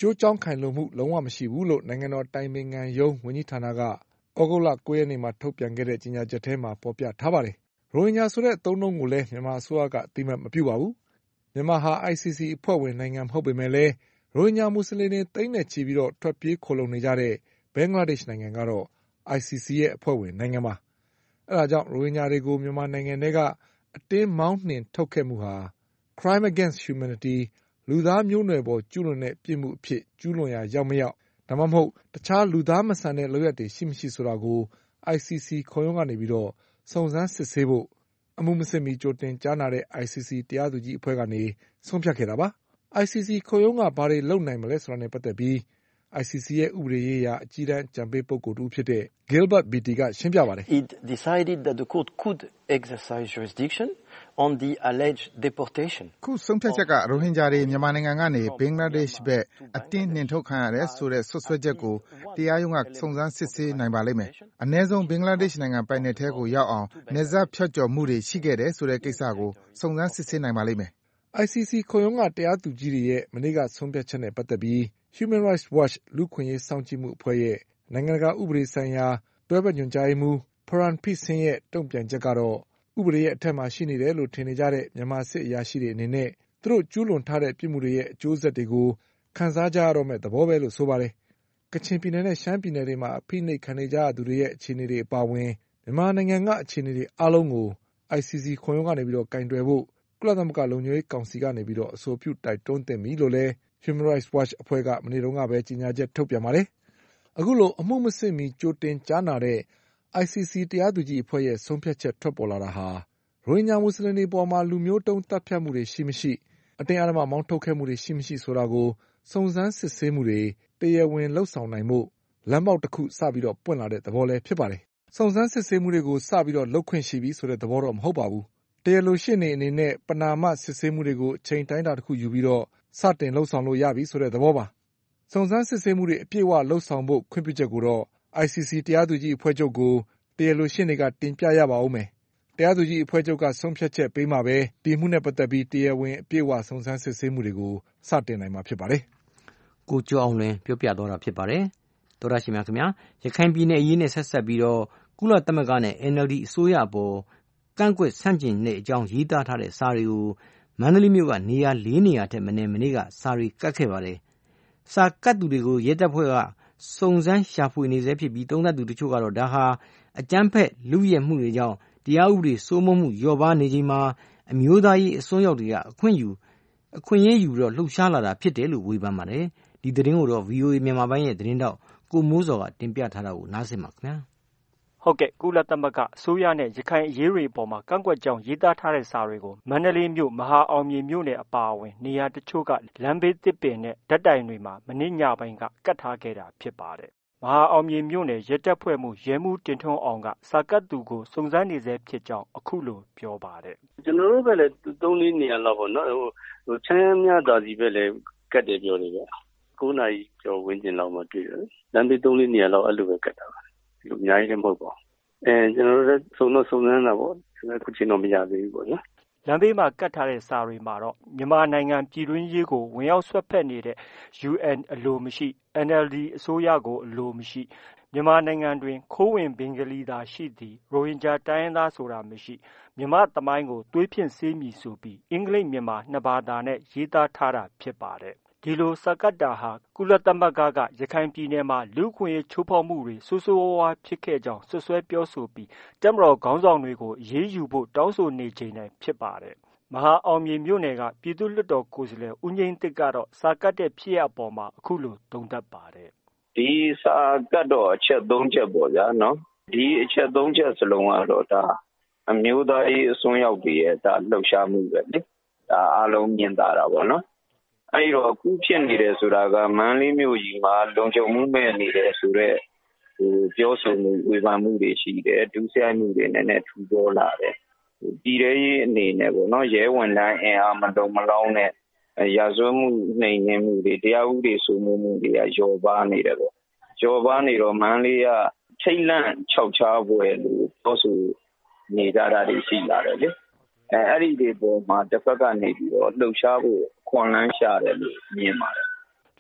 Speaker 6: ကျိုးကြောင်းခိုင်လုံမှုလုံးဝမရှိဘူးလို့နိုင်ငံတော်တိုင်ပင်ခံရုံးဝန်ကြီးဌာနကဩဂုတ်လ၉ရက်နေ့မှာထုတ်ပြန်ခဲ့တဲ့ကြေညာချက်ထဲမှာဖော်ပြထားပါတယ်။ရိုဟင်ဂျာဆိုတဲ့အသုံးအနှုန်းကိုလည်းမြန်မာအစိုးရကအသိအမှတ်မပြုပါဘူး။မြန်မာဟာ I C C အဖွဲ့ဝင်နိုင်ငံမဟုတ်ပေမဲ့လည်းရိုဟင်ဂျာမွတ်စလင်တွေသိန်းနဲ့ချီပြီးတော့ထွက်ပြေးခိုလှုံနေကြတဲ့ဘင်္ဂလားဒေ့ရှ်နိုင်ငံကတော့ I C C ရဲ့အဖွဲ့ဝင်နိုင်ငံပါ။အဲဒါကြောင့်ရိုဟင်ဂျာတွေကိုမြန်မာနိုင်ငံထဲကအတင်းမောင်းနှင်ထုတ်ခဲ့မှုဟာ Crime against Humanity လူသားမျိုးနွယ်ပေါ်ကျူးလွန်တဲ့ပြစ်မှုအဖြစ်ကျူးလွန်ရာရောက်မရောက်ဒါမှမဟုတ်တခြားလူသားမဆန်တဲ့လုပ်ရပ်တွေရှိမရှိဆိုတာကို I C C ခုံရုံးကနေပြီးတော့စုံစမ်းစစ်ဆေးဖို့အမှုမစစ်မီကြိုတင်ကြားနာတဲ့ I C C တရားသူကြီးအဖွဲ့ကနေဆုံးဖြတ်ခဲ့တာပါ။ I C C ခုံရုံးကဘာတွေလုပ်နိုင်မလဲဆိုတာနဲ့ပတ်သက်ပြီး I C C ရဲ့ဥပဒေရေးရာအကြီးတန်းအကြံပေးပုဂ္ဂိုလ်တူဖြစ်တဲ့ Gilbert Beatty ကရှင်းပြပါတယ်။
Speaker 8: It decided that the court could exercise jurisdiction on the alleged deportation.
Speaker 9: ခုဆုံးဖြတ်ချက်ကရိုဟင်ဂျာတွေမြန်မာနိုင်ငံကနေဘင်္ဂလားဒေ့ရှ်ဘက်အတင်းနှင်ထုတ်ခံရတယ်ဆိုတဲ့ဆွဆွဲချက်ကိုတရားရုံးကစုံစမ်းစစ်ဆေးနိုင်ပါလိမ့်မယ်။အနည်းဆုံးဘင်္ဂလားဒေ့ရှ်နိုင်ငံပိုင်နယ်ထဲကိုရောက်အောင်နယ်စပ်ဖြတ်ကျော်မှုတွေရှိခဲ့တယ်ဆိုတဲ့ကိစ္စကိုစုံစမ်းစစ်ဆေးနိုင်ပါလိမ့်မယ်။
Speaker 6: I C C ခုံရုံးကတရားသူကြီးတွေရဲ့မနေ့ကဆုံးဖြတ်ချက်နဲ့ပတ်သက်ပြီး Human Rights Watch လူ့အခွင့်အရေးစောင့်ကြည့်မှုအဖွဲ့ရဲ့နိုင်ငံတကာဥပဒေဆိုင်ရာတွဲဘက်ညွှန်ကြားရေးမှူး Pran Pising ရဲ့တုံ့ပြန်ချက်ကတော့ဥပဒေရဲ့အထက်မှာရှိနေတယ်လို့ထင်နေကြတဲ့မြန်မာစစ်အရာရှိတွေအနေနဲ့သူတို့ကျူးလွန်ထားတဲ့ပြစ်မှုတွေရဲ့အကျိုးဆက်တွေကိုခံစားကြရတော့မဲ့သဘောပဲလို့ဆိုပါတယ်။ကချင်ပြည်နယ်နဲ့ရှမ်းပြည်နယ်တွေမှာအဖိနှိပ်ခံနေကြရသူတွေရဲ့အခြေအနေတွေအပါအဝင်မြန်မာနိုင်ငံကအခြေအနေတွေအားလုံးကို I C C ခုံရုံးကနေပြီးတော့ကင်တွယ်ဖို့ကုလသမဂ္ဂလုံခြုံရေးကောင်စီကနေပြီးတော့အဆိုပြုတိုက်တွန်းသင့်ပြီလို့လည်း Human Rights Watch အဖွဲ့ကမနေ့တုန်းကပဲကြေညာချက်ထုတ်ပြန်ပါတယ်။အခုလိုအမှုမစစ်မီကြိုတင်ကြားနာတဲ့ I C C တရားသူကြီးအဖွဲ့ရဲ့ဆုံးဖြတ်ချက်ထွက်ပေါ်လာတာဟာရိုဟင်ဂျာမွတ်စလင်တွေပေါ်မှာလူမျိုးတုံးတပ်ဖြတ်မှုတွေရှိမရှိအတင်းအဓမ္မမောင်းထုတ်ခဲ့မှုတွေရှိမရှိဆိုတာကိုစုံစမ်းစစ်ဆေးမှုတွေတရားဝင်လှုပ်ဆောင်နိုင်မှုလမ်းပေါက်တစ်ခုစပြီးတော့ပွင့်လာတဲ့သဘောလည်းဖြစ်ပါတယ်။စုံစမ်းစစ်ဆေးမှုတွေကိုစပြီးတော့လုပ်ခွင့်ရှိပြီဆိုတဲ့သဘောတော့မဟုတ်ပါဘူး။တရားလိုရှင်းနေအနေနဲ့ပဏာမစစ်ဆေးမှုတွေကိုအချိန်တိုင်းတာတစ်ခုယူပြီးတော့စတင်လှုပ်ဆောင်လို့ရပြီဆိုတဲ့သဘောပါ။စုံစမ်းစစ်ဆေးမှုတွေအပြည့်အဝလှုပ်ဆောင်ဖို့ခွင့်ပြုချက်ကိုတော့ I C C တရားသူကြီးအဖွဲ့ချုပ်ကိုတရားလိုရှင်းတွေကတင်ပြရပါဦးမယ်။တရားသူကြီးအဖွဲ့ချုပ်ကဆုံးဖြတ်ချက်ပေးမှပဲဒီမှုနဲ့ပတ်သက်ပြီးတရားဝင်အပြည့်အဝစုံစမ်းစစ်ဆေးမှုတွေကိုစတင်နိုင်မှာဖြစ်ပါတယ်
Speaker 2: ။ကိုကျော်အောင်လွင်ပြောပြသွားတာဖြစ်ပါတယ်။သောရရှိမြခင်ဗျာရခိုင်ပြည်နယ်အရေးနဲ့ဆက်ဆက်ပြီးတော့ကုလသမဂ္ဂနဲ့ N L D အစိုးရအပေါ်ကန့်ကွက်ဆန့်ကျင်တဲ့အကြောင်းရေးသားထားတဲ့စာတွေကိုမန္တလေးမြို့ကနေရာလေးနေရာထက်မနည်းမနေ့ကစာတွေကတ်ခဲ့ပါတယ်။စာကတ်သူတွေကိုရဲတပ်ဖွဲ့ကစုံစမ်းရှာဖွေနေစေဖြစ်ပြီးသုံးသပ်သူတချို့ကတော့ဒါဟာအကြမ်းဖက်လူရဲမှုတွေကြောင့်တရားဥပဒေစိုးမိုးမှုလျော့ပါနေချိန်မှာအမျိုးသားရေးအစွန်းရောက်တွေကအခွင့်ယူအခွင့်အရေးယူတော့လှုပ်ရှားလာတာဖြစ်တယ်လို့ဝေဖန်ပါတယ်။ဒီသတင်းကိုတော့ V O A မြန်မာပိုင်းရဲ့သတင်းတောက်ကိုမိုးစောကတင်ပြထားတာကိုနားဆင်ပါခင်ဗျာ
Speaker 10: ။ဟုတ်ကဲ့ကုလသမဂ္ဂအစိုးရနဲ့ရခိုင်အရေးတွေအပေါ်မှာကန့်ကွက်ကြောင်းရေးသားထားတဲ့စာတွေကိုမန္တလေးမြို့မဟာအောင်မြေမြို့နယ်အပါအဝင်နေရာတချို့ကလမ်းဘေးသစ်ပင်နဲ့ဓာတ်တိုင်တွေမှာမနေ့ညပိုင်းကကတ်ထားခဲ့တာဖြစ်ပါတယ်။မဟာအောင်မြေမြို့နယ်ရဲတပ်ဖွဲ့မှုရဲမှုတင်ထွန်းအောင်ကစာကတ်သူကိုစုံစမ်းနေစေဖြစ်ကြောင်းအခုလိုပြောပါတယ်
Speaker 11: ။ကျွန်တော်တို့ပဲလည်းသုံးလေးနေရာလောက်ပေါ့နော်ဟိုချမ်းမြသာစီပဲလည်းကတ်တယ်ပြောနေပဲကိုးနာရီကျော်ဝင်းကျင်လောက်မှတွေ့တယ်။လမ်းဘေးသုံးလေးနေရာလောက်အဲ့လိုပဲကတ်တာပါ။ဒီလိုအများကြီးလည်းမဟုတ်ပါဘူး။အဲကျွန်တော်တို့လည်းစုံတော့စုံစမ်းတာပေါ့ခုချိန်တော့မရသေးဘူးပေါ့နော်
Speaker 10: လမ်းဘေးမှာကတ်ထားတဲ့စာတွေမှာတော့မြန်မာနိုင်ငံပြည်တွင်းရေးကိုဝင်ရောက်ဆွတ်ဖက်နေတဲ့ U N အလိုမရှိ N L D အစိုးရကိုအလိုမရှိမြန်မာနိုင်ငံတွင်ခိုးဝင်ဘင်္ဂလီသာရှိသည်ရိုဟင်ဂျာတိုင်းရင်းသားဆိုတာမရှိမြန်မာသမိုင်းကိုသွေးဖြင့်ဆေးမည်ဆိုပြီးအင်္ဂလိပ်မြန်မာနှစ်ဘာသာနဲ့ရေးသားထားတာဖြစ်ပါတယ်ဒီလိုစကတ်တာဟာကုလသမဂ္ဂကရခိုင်ပြည်နယ်မှာလူ့အခွင့်အရေးချိုးဖောက်မှုတွေဆိုးဆိုးဝါးဝါးဖြစ်ခဲ့ကြောင်းဆွဆွဲပြောဆိုပြီးတပ်မတော်ခေါင်းဆောင်တွေကိုအရေးယူဖို့တောင်းဆိုနေချိန်တိုင်းဖြစ်ပါတယ်။မဟာအောင်မြေမြို့နယ်ကပြည်သူ့လွှတ်တော်ကိုယ်စားလှယ်ဦးငိမ့်သစ်ကတော့စာကတ်တဲ့ဖြစ်ရပ်အပေါ်မှာအခုလိုသုံးသပ်ပါတယ်
Speaker 11: ။ဒီစာကတ်တော့အချက်သုံးချက်ပေါ့ဗျာနော်။ဒီအချက်သုံးချက်စလုံးကတော့ဒါအမျိုးသားရေးအစွန်းရောက်တွေရဲ့ဒါလှုပ်ရှားမှုပဲလေ။ဒါအားလုံးမြင်သာတာပေါ့နော်။အဲ့တော့အခုဖြစ်နေတယ်ဆိုတာကမန္တလေးမြို့ကြီးမှာလုံခြုံမှုမဲ့နေတယ်ဆိုတော့ဟိုပြောဆိုမှုဝေဖန်မှုတွေရှိတယ်ဒုစရိုက်မှုတွေနည်းနည်းထူပေါ်လာတယ်ပြည်ရဲရေးအနေနဲ့ပေါ့နော်ရဲဝန်ထမ်းအင်အားမတုံမလောင်းနဲ့ရာဇဝတ်မှုနှိမ်နင်းမှုတွေတရားဥပဒေစိုးမိုးမှုတွေကလျော့ပါနေတယ်ပေါ့လျော့ပါနေတော့မန္တလေးကထိတ်လန့်ခြောက်ခြားပွဲလို့ပြောဆိုနေကြတာတွေရှိလာတယ်လေအဲအဲ့ဒီဒီပေါ်မှာတစ်ဖက်ကနေပြီးတော့လှုပ်ရှားဖို့ခွန်လန်းရှာတယ်လို့မြင်ပါတယ်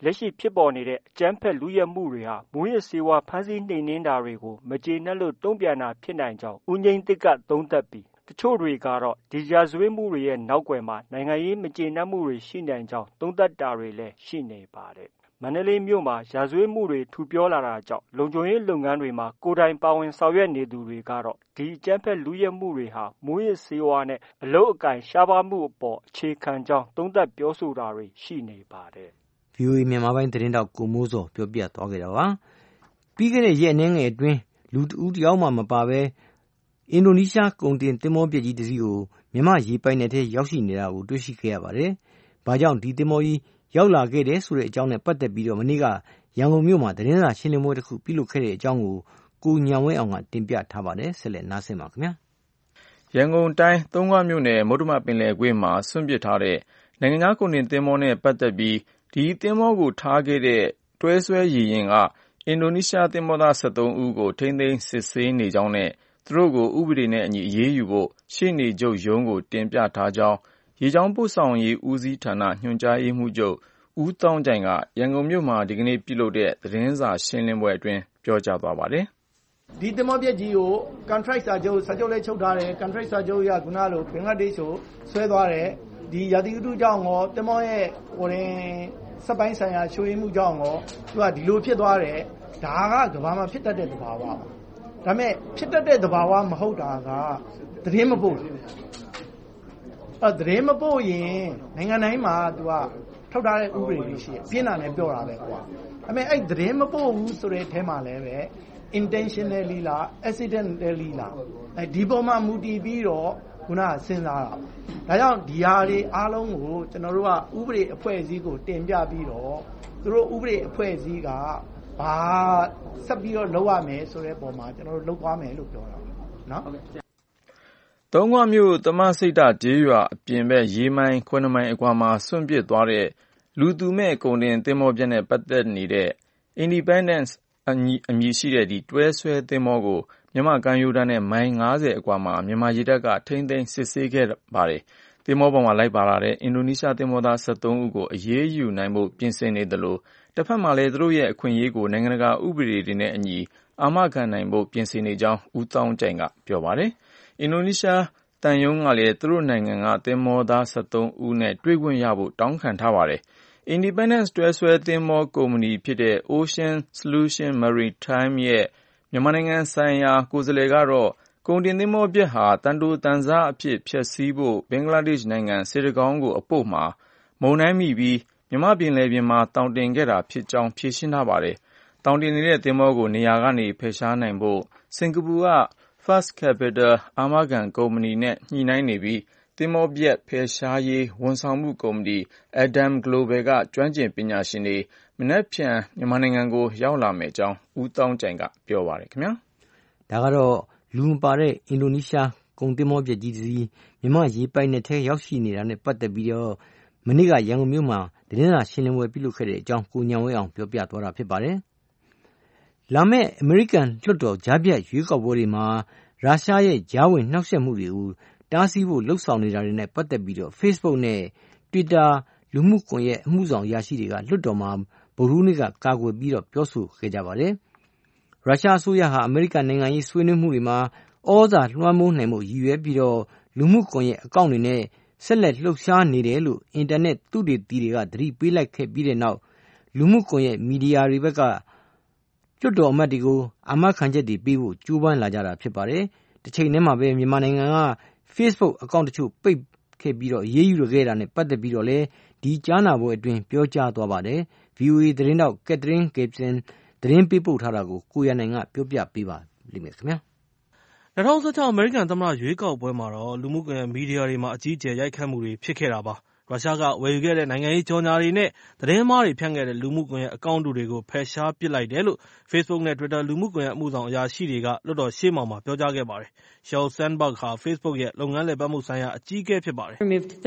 Speaker 10: လက်ရှိဖြစ်ပေါ်နေတဲ့အကြမ်းဖက်လုယက်မှုတွေဟာမူးယစ်ဆေးဝါးဖမ်းဆီးနှိမ်နင်းတာတွေကိုမကျေနပ်လို့တုံ့ပြန်တာဖြစ်နိုင်ကြောင်းဦးငြိမ်းသစ်ကသုံးသပ်ပြီးတချို့တွေကတော့ဒီရာဇဝတ်မှုတွေရဲ့နောက်ကွယ်မှာနိုင်ငံရေးမကျေနပ်မှုတွေရှိနိုင်ကြောင်းသုံးသပ်တာတွေလည်းရှိနေပါတယ်။မန္တလေးမြို့မှာရာဇဝတ်မှုတွေထူပြောလာတာကြောင့်လုံခြုံရေးလုပ်ငန်းတွေမှာကိုယ်တိုင်ပါဝင်ဆောင်ရွက်နေသူတွေကတော့ဒီအကြမ်းဖက်လုယက်မှုတွေဟာမူးယစ်ဆေးဝါးနဲ့အလုတ်အကင်ရှားပါးမှုအပေါ်အခြေခံကြောင်းသုံးသပ်ပြောဆိုတာတွေရှိနေပါတယ်
Speaker 2: ။ ဗွီအိုအေ မြန်မာပိုင်းသတင်းတောက်ကိုမိုးစောပြောပြသွားခဲ့တာပါ။ပြီးခဲ့တဲ့ရက်အနည်းငယ်အတွင်းလူတဦးတယောက်မှမပါဘဲအင်ဒိုနီးရှားကုန်တင်သင်္ဘောပျက်ကြီးတစ်စီးကိုမြန်မာရေပိုင်နယ်ထဲရောက်ရှိနေတာကိုတွေ့ရှိခဲ့ရပါတယ်။ဘာကြောင့်ဒီသင်္ဘောကြီးရောက်လာခဲ့တယ်ဆိုတဲ့အကြောင်းနဲ့ပတ်သက်ပြီးတော့မနေ့ကရန်ကုန်မြို့မှာသတင်းစာရှင်းလင်းပွဲတစ်ခုပြုလုပ်ခဲ့တဲ့အကြောင်းကိုကိုညံဝဲအောင်ကတင်ပြထားပါတယ်။ဆက်လက်နားဆင်ပါခင်ဗျာ
Speaker 12: ။ရန်ကုန်တိုင်းသုံးခွမြို့နယ်မုဒ္ဓမပင်လယ်ကွေ့မှာဆွန့်ပစ်ထားတဲ့နိုင်ငံခြားကုန်တင်သင်္ဘောနဲ့ပတ်သက်ပြီးဒီသင်္ဘောကိုထားခဲ့တဲ့တွဲဆွဲရေယာဉ်ကအင်ဒိုနီးရှားသင်္ဘောသား၁၃ဦးကိုထိန်းသိမ်းစစ်ဆေးနေကြောင်းနဲ့သူတို့ကိုဥပဒေနဲ့အညီအရေးယူဖို့ရှေ့နေချုပ်ရုံးကိုတင်ပြထားကြောင်းရေကြောင်းပို့ဆောင်ရေးဦးစီးဌာနညွှန်ကြားရေးမှူးချုပ်ဦးသောင်းကြိုင်ကရန်ကုန်မြို့မှာဒီကနေ့ပြုလုပ်တဲ့သတင်းစာရှင်းလင်းပွဲအတွင်းပြောကြားသွားပါတယ်
Speaker 13: ။ဒီသင်္ဘောပျက်ကြီးကို contract စာချုပ်စာချုပ်လေးချုပ်ထားတယ် contract စာချုပ်ရခုနလိုဘင်္ဂလားဒေ့ရှ်ကိုဆွဲသွားတယ်ဒီရာသီဥတုကြောင့်ရောသင်္ဘောရဲ့ဟိုရင်စက်ပိုင်းဆိုင်ရာချိုးယွင်းမှုကြောင့်ရောသူကဒီလိုဖြစ်သွားတယ်ဒါကကဘာမှဖြစ်တတ်တဲ့သဘာဝပါဒါမဲ့ဖြစ်တတ်တဲ့သဘာဝမဟုတ်တာကသတင်းမပို့ဘူးအဲသတင်းမပို့ရင်နိုင်ငံတိုင်းမှာသူကထုတ်ထားတဲ့ဥပဒေတွေရှိတယ်ပြင်းတာနဲ့ပြောတာပဲကွာဒါမဲ့အဲ့သတင်းမပို့ဘူးဆိုတဲ့အထဲမှာလည်းပဲ intentionally လား accidentally လားအဲဒီပေါ်မှာမူတည်ပြီးတော့ခုနကစဉ်းစားတာဒါကြောင့်ဒီဟာတွေအားလုံးကိုကျွန်တော်တို့ကဥပဒေအဖွဲ့အစည်းကိုတင်ပြပြီးတော့သူတို့ဥပဒေအဖွဲ့အစည်းကဘာဆက်ပြီးတော့လုပ်ရမယ်ဆိုတဲ့ပုံမှာကျွန်တော်တို့လုပ်သွားမယ်လို့ပြောတာနော်
Speaker 12: သုံးခွမြို့သမစိတ်တကျေးရွာအပြင်ဘက်ရေမိုင်ခုနှစ်မိုင်အကွာမှာဆွန့်ပစ်သွားတဲ့လူသူမဲ့ကုန်တင်သင်္ဘောပြက်နဲ့ပတ်သက်နေတဲ့ Independence အမည်ရှိတဲ့ဒီတွဲဆွဲသင်္ဘောကိုမြန်မာကမ်းရိုးတန်းနဲ့မိုင်၅၀အကွာမှာမြန်မာရေတပ်ကထိန်းသိမ်းစစ်ဆေးခဲ့ပါတယ်။သင်္ဘောပေါ်မှာလိုက်ပါလာတဲ့အင်ဒိုနီးရှားသင်္ဘောသား၁၃ဦးကိုအရေးယူနိုင်ဖို့ပြင်ဆင်နေတယ်လို့တစ်ဖက်မှာလည်းသူတို့ရဲ့အခွင့်အရေးကိုနိုင်ငံတကာဥပဒေတွေနဲ့အညီအာမခံနိုင်ဖို့ပြင်ဆင်နေကြောင်းဦးသောင်းကြိုင်ကပြောပါတယ်။အင်ဒိုနီးရှားတန်ယုံကလည်းသူတို့နိုင်ငံကသင်္ဘောသား၁၃ဦးနဲ့တွေ့ခွင့်ရဖို့တောင်းခံထားပါတယ်။ Independence တွဲဆွဲသင်္ဘောကုမ္ပဏီဖြစ်တဲ့ Ocean Solution Maritime ရဲ့မြန်မာနိုင်ငံဆိုင်ရာကိုယ်စားလှယ်ကတော့ကုန်တင်သင်္ဘောပျက်ဟာတန်တိုတန်စားအဖြစ်ဖျက်ဆီးဖို့ဘင်္ဂလားဒေ့ရှ်နိုင်ငံစစ်တကောင်းကိုအပို့မှာမုန်တိုင်းမိပြီးမြန်မာပင်လယ်ပြင်မှာတောင်တင်ခဲ့တာဖြစ်ကြောင်းဖြေရှင်းထားပါတယ်။တောင်တင်နေတဲ့သင်္ဘောကိုနေရာကနေဖယ်ရှားနိုင်ဖို့စင်ကာပူက First Capital အာမခံကုမ္ပဏီနဲ့ညှိနှိုင်းနေပြီးသင်္ဘောပျက်ဖယ်ရှားရေးဝန်ဆောင်မှုကုမ္ပဏီ Adam Global ကကျွမ်းကျင်ပညာရှင်တွေမနက်ဖြန်မြန်မာနိုင်ငံကိုရောက်လာမယ့်အကြောင်းဦးသောင်းကြိုင်ကပြောပါတယ်ခင်ဗျာ
Speaker 2: ။ဒါကတော့လူမပါတဲ့အင်ဒိုနီးရှားကုန်သင်္ဘောပျက်ကြီးတစ်စီးမြန်မာရေပိုင်နယ်ထဲရောက်ရှိနေတာနဲ့ပတ်သက်ပြီးတော့မနေ့ကရန်ကုန်မြို့မှာသတင်းစာရှင်းလင်းပွဲပြုလုပ်ခဲ့တဲ့အကြောင်းကိုညံဝဲအောင်ပြောပြသွားတာဖြစ်ပါတယ်။လာမယ့်အမေရိကန်လွှတ်တော်ကြားဖြတ်ရွေးကောက်ပွဲတွေမှာရုရှားရဲ့ကြားဝင်နှောက်ယှက်မှုတွေကိုတားဆီးဖို့လှုံ့ဆော်နေတာတွေနဲ့ပတ်သက်ပြီးတော့ Facebook နဲ့ Twitter လူမှုကွန်ရက်အမှုဆောင်အရာရှိတွေကလွှတ်တော်မှာဗုဒ္ဓဟူးနေ့ကကာကွယ်ပြီးတော့ပြောဆိုခဲ့ကြပါတယ်။ရုရှားအစိုးရဟာအမေရိကန်နိုင်ငံရေးဆွေးနွေးမှုတွေမှာဩဇာလွှမ်းမိုးနိုင်မှုရည်ရွယ်ပြီးတော့လူမှုကွန်ရက်အကောင့်တွေနဲ့ဆက်လက်လှုပ်ရှားနေတယ်လို့အင်တာနက်သုတေသီတွေကသတိပေးလိုက်ခဲ့ပြီးတဲ့နောက်လူမှုကွန်ရက်မီဒီယာတွေဘက်ကလွှတ်တော်အမတ်တွေကိုအာမခံချက်တွေပေးဖို့ကြိုးပမ်းလာကြတာဖြစ်ပါတယ်။တစ်ချိန်တည်းမှာပဲမြန်မာနိုင်ငံက Facebook အကောင့်တချို့ပိတ်ခဲ့ပြီးတော့ရေးယူခဲ့တာနဲ့ပတ်သက်ပြီးတော့လည်းဒီကြားနာပွဲအတွင်းပြောကြားသွားပါတယ်။ ဗီအိုအေသတင်းတောက်ကက်သရင်းဂစ်ဆန်သတင်းပေးပို့ထားတာကိုကိုရနိုင်ကပြောပြပေးပါလိမ့်မယ်ခင်ဗျာ
Speaker 14: ။၂၀၁၆အမေရိကန်သမ္မတရွေးကောက်ပွဲမှာတော့လူမှုကွန်ရက်မီဒီယာတွေမှာအကြီးအကျယ်ရိုက်ခတ်မှုတွေဖြစ်ခဲ့တာပါ။ရုရှားကဝယ်ယူခဲ့တဲ့နိုင်ငံရေးကြော်ငြာတွေနဲ့သတင်းမှားတွေဖြန့်ခဲ့တဲ့လူမှုကွန်ရက်အကောင့်တုတွေကိုဖယ်ရှားပစ်လိုက်တယ်လို့ Facebook နဲ့ Twitter လူမှုကွန်ရက်အမှုဆောင်အရာရှိတွေကလွှတ်တော်ရှေ့မှောက်မှာပြောကြားခဲ့ပါတယ်။ Sheryl Sandberg ဟာ Facebook ရဲ့လုပ်ငန်းလည်ပတ်မှုဆိုင်ရာအကြီးအကဲဖြစ်ပါတယ်။
Speaker 15: “အ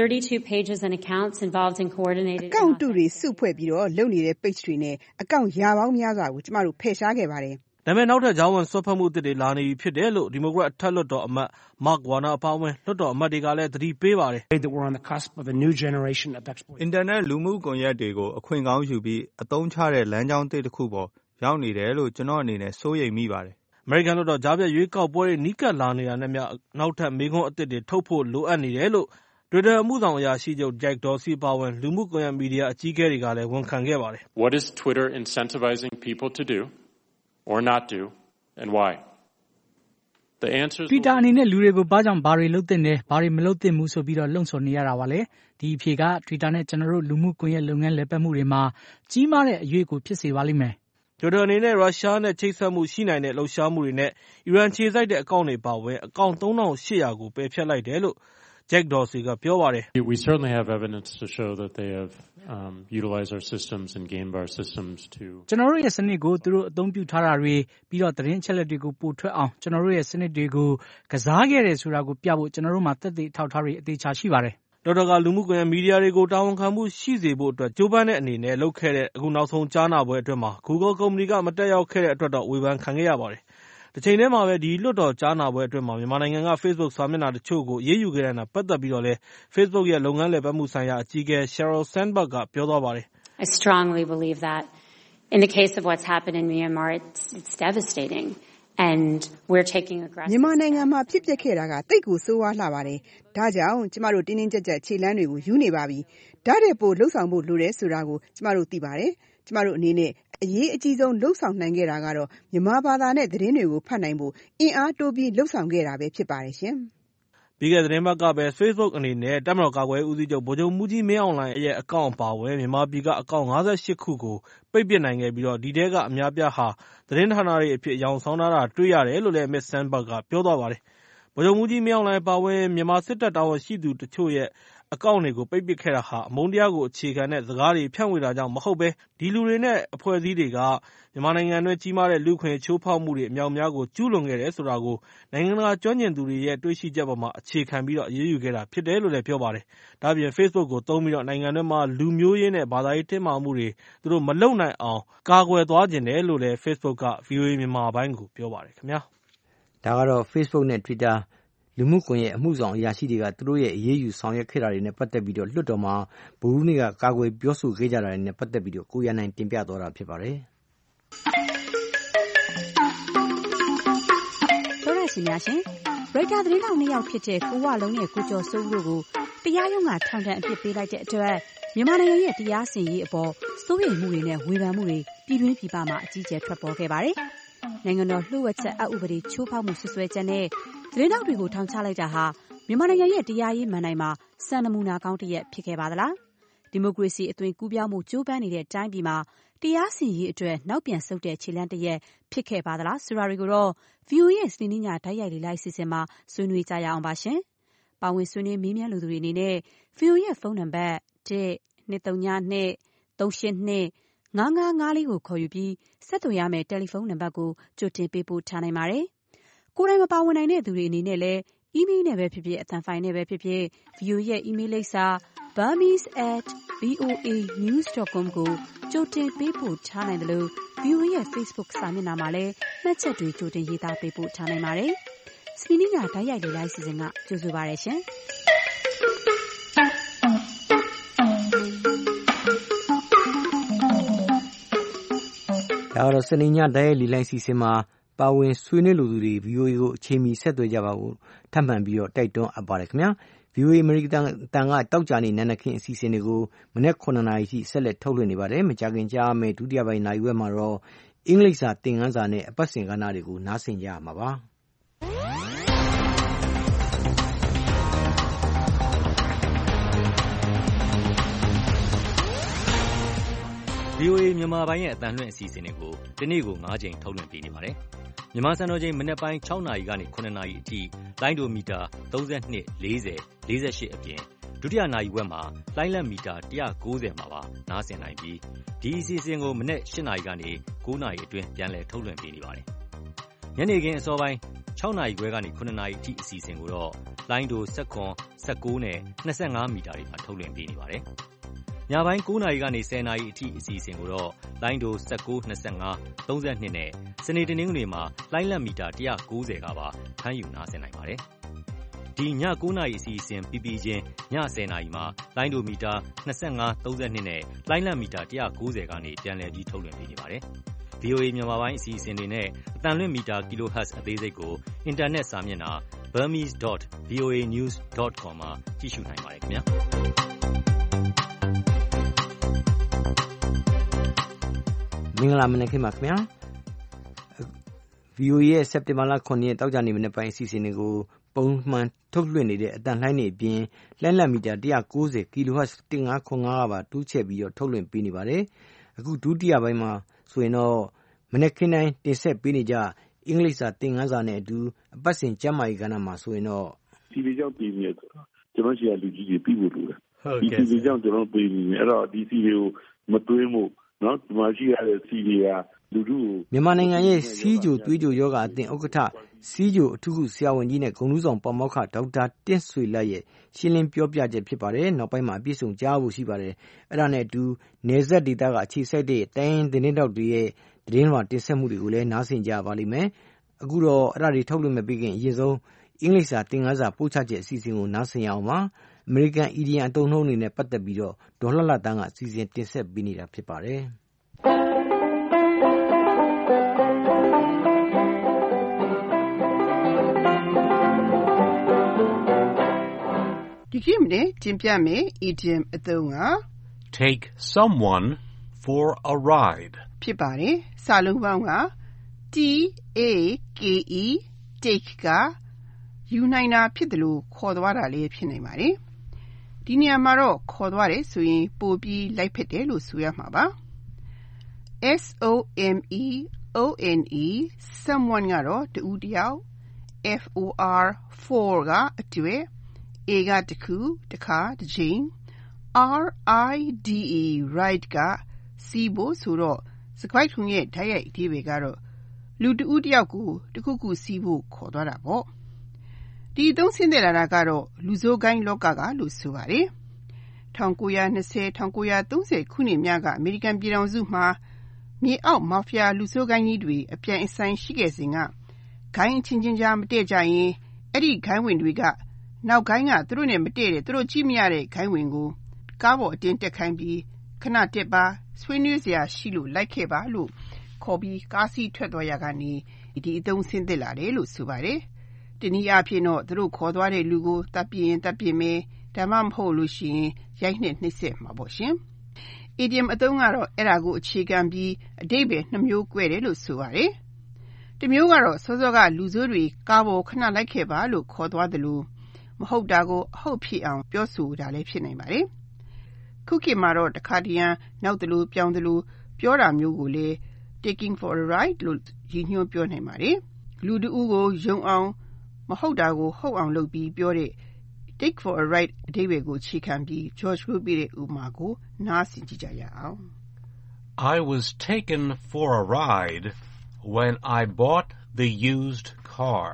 Speaker 15: ကောင့်တုတွေစုဖွဲ့ပြီးတော့လုပ်နေတဲ့ page တွေနဲ့အကောင့်ရာပေါင်းများစွာကိုကျမတို့ဖယ်ရှားခဲ့ပါတယ်။
Speaker 14: ဒါပေမဲ့နောက်ထပ်ကြားဝင်စွက်ဖက်မှုအသစ်တွေလာနေပြီဖြစ်တယ်လို့ဒီမိုကရက်အထက်လွှတ်တော်အမတ် Mark Warner အပါအဝင်လွှတ်တော်အမတ်တွေကလည်းသတိပေးပါတယ်။
Speaker 15: “အင်တာနက်လူမှုကွန်ရက်တွေကိုအခွင့်ကောင်းယူပြီးအသုံးချတဲ့လမ်းကြောင်းသစ်တစ်ခုပေါ်ရောက်နေတယ်လို့ကျွန်တော်အနေနဲ့စိုးရိမ်မိပါတယ်။
Speaker 14: အမေရိကန်လွှတ်တော်ကြားဖြတ်ရွေးကောက်ပွဲတွေနီးကပ်လာနေတာနဲ့မျှနောက်ထပ်မေးခွန်းအသစ်တွေထုတ်ဖို့လိုအပ်နေတယ်လို့ Twitter အမှုဆောင်အရာရှိချုပ် Jack Dorsey အပါအဝင်လူမှုကွန်ရက်မီဒီယာအကြီးအကဲတွေကလည်းဝန်ခံခဲ့ပါတယ်။
Speaker 16: What is Twitter incentivizing people to do or not do and why? The answer is
Speaker 17: Twitter အနေနဲ့လူတွေကိုဘာကြောင့်ဘာတွေလုပ်သင့်တယ်ဘာတွေမလုပ်သင့်ဘူးဆိုပြီးတော့လှုံ့ဆော်နေရတာပါလေ။ဒီအဖြေက Twitter နဲ့ကျွန်တော်တို့လူမှုကွန်ရက်လုပ်ငန်းလည်ပတ်မှုတွေမှာကြီးမားတဲ့အရွေးကိုဖြစ်စေပါလိမ့်မယ်။
Speaker 14: Twitter အနေနဲ့ရုရှားနဲ့ချိတ်ဆက်မှုရှိနိုင်တဲ့လှုပ်ရှားမှုတွေနဲ့အီရန်ခြေစိုက်တဲ့အကောင့်တွေပါဝင်အကောင့်သုံးထောင်ရှစ်ရာကိုပယ်ဖျက်လိုက်တယ်လို့ Jack Dorsey ကပြောပါတယ်။
Speaker 16: We certainly have evidence to show that they have um, utilized our systems and gamed our systems to
Speaker 17: ကျွန်တော်တို့ရဲ့စနစ်ကိုသူတို့အသုံးပြုထားတာတွေပြီးတော့သတင်းအချက်အလက်တွေကိုပို့ထွက်အောင်ကျွန်တော်တို့ရဲ့စနစ်တွေကိုကစားခဲ့တယ်ဆိုတာကိုပြဖို့ကျွန်တော်တို့မှာသက်သေအထောက်အထားတွေအသေးချာရှိပါတယ်
Speaker 14: ။တော်တော်ကလူမှုကွန်ရက်မီဒီယာတွေကိုတာဝန်ခံမှုရှိစေဖို့အတွက်ကြိုးပမ်းတဲ့အနေနဲ့လုပ်ခဲ့တဲ့အခုနောက်ဆုံးကြားနာပွဲအတွင်းမှာ Google ကုမ္ပဏီကမတက်ရောက်ခဲ့တဲ့အတွက်တော့ဝေဖန်ခံခဲ့ရပါတယ်။တစ်ချိန်တည်းမှာပဲဒီလွှတ်တော်ကြားနာပွဲအတွင်းမှာမြန်မာနိုင်ငံက Facebook စာမျက်နှာတချို့ကိုအရေးယူခဲ့တဲ့နောက်ပတ်သက်ပြီးတော့လည်း Facebook ရဲ့လုပ်ငန်းလည်ပတ်မှုဆိုင်ရာအကြီးအကဲ Sheryl Sandberg ကပြောသွားပါတယ်
Speaker 18: ။ I strongly believe that in the case of what's happened in Myanmar it's it's devastating and we're taking aggressive
Speaker 19: မြန်မာနိုင်ငံမှာဖြစ်ပျက်ခဲ့တာကတိတ်ကိုဆိုးဝါးလှပါတယ်။ဒါကြောင့်ကျမတို့တင်းတင်းကြပ်ကြပ်ခြေလှမ်းတွေကိုယူနေပါပြီ။ဒါတဲ့ပို့လှုပ်ဆောင်ဖို့လိုတယ်ဆိုတာကိုကျမတို့သိပါတယ်။ကျမတို့အနေနဲ့အရေးအကြီးဆုံးလှုပ်ဆောင်နိုင်ခဲ့တာကတော့မြန်မာဘာသာနဲ့သတင်းတွေကိုဖတ်နိုင်ဖို့အင်အားတိုးပြီးလှုပ်ဆောင်ခဲ့တာပဲဖြစ်ပါတယ်ရှင်
Speaker 14: ။ပြီးခဲ့တဲ့သတင်းပတ်ကပဲ Facebook အနေနဲ့တပ်မတော်ကာကွယ်ရေးဦးစီးချုပ်ဗိုလ်ချုပ်မှူးကြီးမင်းအောင်လှိုင်ရဲ့အကောင့်အပါအဝင်မြန်မာပြည်ကအကောင့်၅၈ခုကိုပိတ်ပစ်နိုင်ခဲ့ပြီးတော့ဒီထဲကအများပြားဟာသတင်းဌာနတွေအဖြစ်အယောင်ဆောင်ထားတာတွေ့ရတယ်လို့လည်း Miz Sandberg ကပြောသွားပါတယ်။ဗိုလ်ချုပ်မှူးကြီးမင်းအောင်လှိုင်အပါအဝင်မြန်မာစစ်တပ်တာဝန်ရှိသူတချို့ရဲ့အကောင့်တွေကိုပိတ်ပစ်ခဲ့တာဟာအမုန်းတရားကိုအခြေခံတဲ့စကားတွေဖြန့်ဝေတာကြောင့်မဟုတ်ဘဲဒီလူတွေနဲ့အဖွဲ့အစည်းတွေကမြန်မာနိုင်ငံအတွင်းကြီးမားတဲ့လူ့အခွင့်အရေးချိုးဖောက်မှုတွေအများအပြားကိုကျူးလွန်ခဲ့တယ်ဆိုတာကိုနိုင်ငံတကာကျွမ်းကျင်သူတွေရဲ့တွေ့ရှိချက်ပေါ်မှာအခြေခံပြီးတော့အရေးယူခဲ့တာဖြစ်တယ်လို့လည်းပြောပါတယ်။ဒါ့အပြင် Facebook ကိုသုံးပြီးတော့နိုင်ငံတွင်းမှာလူမျိုးရေးနဲ့ဘာသာရေးတင်းမာမှုတွေသူတို့မလုပ်နိုင်အောင်ကာကွယ်သွားခြင်းတယ်လို့လည်း Facebook က ဗီအိုအေ မြန်မာပိုင်းကိုပြောပါတယ်ခင်ဗျာ
Speaker 2: ။ဒါကတော့ Facebook နဲ့ Twitterလူမှုကွန်ရက်အမှုဆောင်အရာရှိတွေကသူတို့ရဲ့အရေးယူဆောင်ရွက်ခဲ့တာတွေနဲ့ပတ်သက်ပြီးတော့လွှတ်တော်မှာဗုဒ္ဓဟူးနေ့ကကာကွယ်ပြောဆိုခဲ့ကြတာတွေနဲ့ပတ်သက်ပြီးတော့ကိုရနိုင်တင်ပြသွားတာဖြစ်ပါတယ်
Speaker 20: ။သောရရှင်များရှင်ရိုက်တာသတင်းထောက်နှစ်ယောက်ဖြစ်တဲ့ကိုဝလုံးနဲ့ကိုကျော်စိုးဦးတို့ကိုတရားရုံးကထောင်ဒဏ်အပြစ်ပေးလိုက်တဲ့အတွက်မြန်မာနိုင်ငံရဲ့တရားစီရင်ရေးအပေါ်စိုးရိမ်မှုတွေနဲ့ဝေဖန်မှုတွေပြည်တွင်းပြည်ပမှာအကြီးအကျယ်ထွက်ပေါ်ခဲ့ပါတယ်။နိုင်ငံတော်လှုပ်ဝက်ချက်အဥပဒေချိုးဖောက်မှုဆွဆွဲချက်နဲ့သတင်းထောက်တွေကိုထောင်ချလိုက်တာဟာမြန်မာနိုင်ငံရဲ့တရားရေးမဏ္ဍိုင်မှာစံနမူနာကောင်းတစ်ရပ်ဖြစ်ခဲ့ပါသလား။ဒီမိုကရေစီအသွင်ကူးပြောင်းမှုကြိုးပမ်းနေတဲ့တိုင်းပြည်မှာတရားစီရင်ရေးအတွက်နောက်ပြန်ဆုတ်တဲ့ခြေလှမ်းတစ်ရပ်ဖြစ်ခဲ့ပါသလားဆိုတာတွေကိုတော့ ဗီအိုအေ ရဲ့စနေနေ့ညတိုက်ရိုက်လေ့လာအစီအစဉ်မှာဆွေးနွေးကြရအောင်ပါရှင်။ပါဝင်ဆွေးနွေးမေးမြန်းလူသူတွေအနေနဲ့ ဗီအိုအေ ရဲ့ဖုန်းနံပါတ် ၁ ၂၃၂ ၃၈၂ ၅၅၅၄ ကိုခေါ်ယူပြီးဆက်သွယ်ရမယ့်တယ်လီဖုန်းနံပါတ်ကိုကြိုတင်ပေးပို့ထားနိုင်ပါတယ်။ကိုယ်တိုင်မပါဝင်နိုင်တဲ့သူတွေအနေနဲ့လည်းအီးမေးလ်နဲ့ပဲဖြစ်ဖြစ်အသံဖိုင်နဲ့ပဲဖြစ်ဖြစ် ဗီအိုအေ ရဲ့အီးမေးလ်လိပ်စာ burmese at voa news dot com ကိုကြိုတင်ပေးပို့ထားနိုင်တယ်လို့ ဗီအိုအေ ရဲ့ Facebook စာမျက်နှာမှာလည်းမှတ်ချက်တွေကြိုတင်ရေးသားပေးပို့ထားနိုင်ပါတယ်။စနေနေ့ညတိုက်ရိုက်လေ့လာအစီအစဉ်ကကြိုဆိုပါရရှင်။
Speaker 2: ဒါကတော့စနေညတိုက်ရိုက်လေ့လာအစီအစဉ်မှာပါဝင်ဆွေးနွေးလူသူတွေ ဗီအိုအေ ကိုအချိန်မီဆက်သွယ်ကြပါဖို့ထပ်မံပြီးတော့တိုက်တွန်းအပ်ပါတယ်ခင်ဗျာ။ ဗီအိုအေ အမေရိကန်တန်ကတောက်ကြနေနန်းနခင်အစီအစဉ်တွေကိုမနေ့ခုနှစ်နာရီထိဆက်လက်ထုတ်လွှင့်နေပါတယ်။မကြာခင်ကြားမယ့်ဒုတိယပိုင်းနိုင်ဝက်မှာတော့အင်္ဂလိပ်စာသင်ခန်းစာနဲ့အပတ်စဉ်ကဏ္ဍတွေကိုနားဆင်ကြရမှာပါ။
Speaker 3: ဗီအိုအေမြန်မာပိုင်းရဲ့အသံလွှင့်အစီအစဉ်တွေကိုဒီနေ့ကို၅ချိန်ထုတ်လွှင့်ပေးနေပါတယ်။မြန်မာစံတော်ချိန်မနက်ပိုင်း၆နာရီကနေ၇နာရီအထိလိုင်းဒိုမီတာ၃၂ ၄၀ ၄၈အပြင်ဒုတိယနာရီဝက်မှာလိုင်းလက်မီတာ၁၉၀မှာပါနားဆင်နိုင်ပြီးဒီအစီအစဉ်ကိုမနက်၈နာရီကနေ၉နာရီအတွင်းပြန်လည်ထုတ်လွှင့်ပေးနေပါတယ်။ညနေခင်းအစောပိုင်း၆နာရီခွဲကနေ၇နာရီအထိအစီအစဉ်ကိုတော့လိုင်းဒို၁၇ ၁၉နဲ့၂၅မီတာတွေမှာထုတ်လွှင့်ပေးနေပါတယ်။ညပိုင်း၉နာရီကနေ၁၀နာရီအထိအစီအစဉ်ကိုတော့လိုင်းဒို၁၉ ၂၅ ၃၂နဲ့စနေတနင်္ဂနွေမှာလိုင်းလက်မီတာ၁၉၀ကပါဖမ်းယူနားဆင်နိုင်ပါတယ်။ဒီည၉နာရီအစီအစဉ်ပြီးပြီးချင်းည၁၀နာရီမှာလိုင်းဒိုမီတာ၂၅ ၃၂နဲ့လိုင်းလက်မီတာ၁၉၀ကနေပြန်လည်ပြီးထုတ်လွှင့်ပေးနေပါတယ်။ ဗီအိုအေ မြန်မာပိုင်းအစီအစဉ်တွေနဲ့အသံလွှင့်မီတာ kilohertz အသေးစိတ်ကိုအင်တာနက်စာမျက်နှာ burmese dot voa news dot com မှာကြည့်ရှုနိုင်ပါတယ်ခင်ဗျာ။
Speaker 2: မင်္ဂလာမနက်ခင်းပါခင်ဗျာ ဗီအိုအေ ရဲ့စက်တင်ဘာလ၇ရက်တောက်ကြနေမနေ့ပိုင်းအစီအစဉ်တွေကိုပုံမှန်ထုတ်လွှင့်နေတဲ့အတန်လှိုင်းတွေအပြင်လှမ်းလက်မီတာ၁၉၀ kHz ၁၅၀၅ကပါတိုးချဲ့ပြီးတော့ထုတ်လွှင့်ပေးနေပါတယ်။အခုဒုတိယပိုင်းမှာဆိုရင်တော့မနက်ခင်းတိုင်းတင်ဆက်ပေးနေကြအင်္ဂလိပ်စာသင်ခန်းစာနဲ့အတူအပတ်စဉ်ကျမ်းမာရေးကဏ္ဍမှာဆိုရင်တော့
Speaker 21: ဒီလေးကြောင့်ပြည်နေဆိုတော့ကျွန်တော်ရှိရလူကြီးတွေပြီးဖို့လိုတယ်ဒီဒီလေးကြောင့်ကျွန်တော်ပြည်နေအဲ့တော့ဒီစီတွေကိုမသွင်းဖို့နော်ဒီမှာရှိရတဲ့စီတွေကလူလူ
Speaker 2: မြန်မာနိုင်ငံရဲ့စီးကြိုသွေးကြိုယောဂအသင်းဥက္ကဋ္ဌစီးကြိုအထူးဆရာဝန်ကြီးနဲ့ဂုဏ်ထူးဆောင်ပါမောက္ခဒေါက်တာတင့်ဆွေလတ်ရဲ့ရှင်းလင်းပြောပြချက်ဖြစ်ပါတယ်နောက်ပိုင်းမှာအပြည့်စုံကြားဖို့ရှိပါတယ်အဲ့ဒါနဲ့အတူနေဆက်ဒေတာကအခြေစိုက်တဲ့တိုင်းသတင်းတောက်တွေရဲ့သတင်းလွှာတင်ဆက်မှုတွေကိုလည်းနားဆင်ကြပါလိမ့်မယ်အခုတော့အဲ့ဒါတွေထုတ်လွှင့်မပေးခင်အရင်ဆုံးအင်္ဂလိပ်စာသင်ခန်းစာပို့ချချက်အစီအစဉ်ကိုနားဆင်ရအောင်ပါအမေရိကန်အီဒီယံအသုံးနှုန်းတွေနဲ့ပတ်သက်ပြီးတော့ဒေါ်လှလှတန်းကအစီအစဉ်တင်ဆက်ပေးနေတာဖြစ်ပါတယ်
Speaker 19: ဒီကိမနဲ့တင်ပြမယ် idiom အသုံးက
Speaker 22: take someone for a ride
Speaker 19: ဖြစ်ပါတယ်စာလုံးပေါင်းက T A K E take ကယူနိုင်တာဖြစ်တယ်လို့ခေါ်သွားတာလည်းဖြစ်နိုင်ပါတယ်ဒီနေရာမှာတော့ခေါ်သွားတယ်ဆိုရင်ပို့ပြီးလိုက်ဖက်တယ်လို့ဆိုရမှာပါ S O M E O N E someone ကတော့တူတယောက် F O R for ကအတွက်A ကတခုတခါတစ်ချိန် R I D E ride ကစီးဖို့ဆိုတော့စကွိုက်ထုံရဲ့ဓာတ်ရိုက်အဓိပ္ပာယ်ကတော့လူတဦးတယောက်ကိုတခုခုစီးဖို့ခေါ်သွားတာပေါ့ဒီအသုံးဆင်းသက်လာတာကတော့လူဆိုးကိုင်းလောကကလို့ဆိုပါတယ်၁၉၂၀ ၁၉၃၀ခုနှစ်များကအမေရိကန်ပြည်ထောင်စုမှာမြေအောက်မာဖီယာလူဆိုးကိုင်းကြီးတွေအပြိုင်အဆိုင်ရှိခဲ့စဉ်ကဂိုင်းချင်းချင်းကြားမတည့်ကြရင်အဲ့ဒီဂိုင်းဝင်တွေကနောက်ဂိုင်းကသူတို့နဲ့မတည့်တဲ့သူတို့ကြည့်မရတဲ့ဂိုင်းဝင်ကိုကားပေါ်အတင်းတက်ခိုင်းပြီးခဏတက်ပါဆွေးနွေးစရာရှိလို့လိုက်ခဲ့ပါလို့ခေါ်ပြီးကားစီးထွက်သွားရကနေဒီအသုံးဆင်းသက်လာတယ်လို့ဆိုပါတယ်တနည်းအားဖြင့်တော့သူတို့ခေါ်သွားတဲ့လူကိုတပ်ပြင်းတပ်ပြင်းမယ်ဒါမှမဟုတ်လို့ရှိရင်ရိုက်နှက်နှိပ်စက်မှာပေါ့ရှင် idiom အသုံးကတော့အဲ့ဒါကိုအခြေခံပြီးအဓိပ္ပာယ်နှစ်မျိုး꿰တယ်လို့ဆိုပါတယ်တစ်မျိုးကတော့စောစောကလူဆိုးတွေကားပေါ်ခဏလိုက်ခဲ့ပါလို့ခေါ်သွားတယ်လို့မဟုတ်တာကိုအဟုတ်ဖြစ်အောင်ပြောဆိုတာလည်းဖြစ်နိုင်ပါတယ်ခုခေတ်မှာတော့တခါတရံနောက်တလူပြောင်းတလူပြောတာမျိုးကိုလေ taking for a ride လို့ရည်ညွှန်းပြောနိုင်ပါတယ်လူတဦးကိုယုံအောင်မဟုတ်တာကိုဟုတ်အောင်လုပ်ပြီးပြောတဲ့ take for a ride အဓိပ္ပာယ်ကိုခြေခံပြီး George ကိုပြတဲ့ဥပမာကိုနားဆင်ကြည့်ကြရအောင်
Speaker 22: I was taken for a ride when I bought the used car.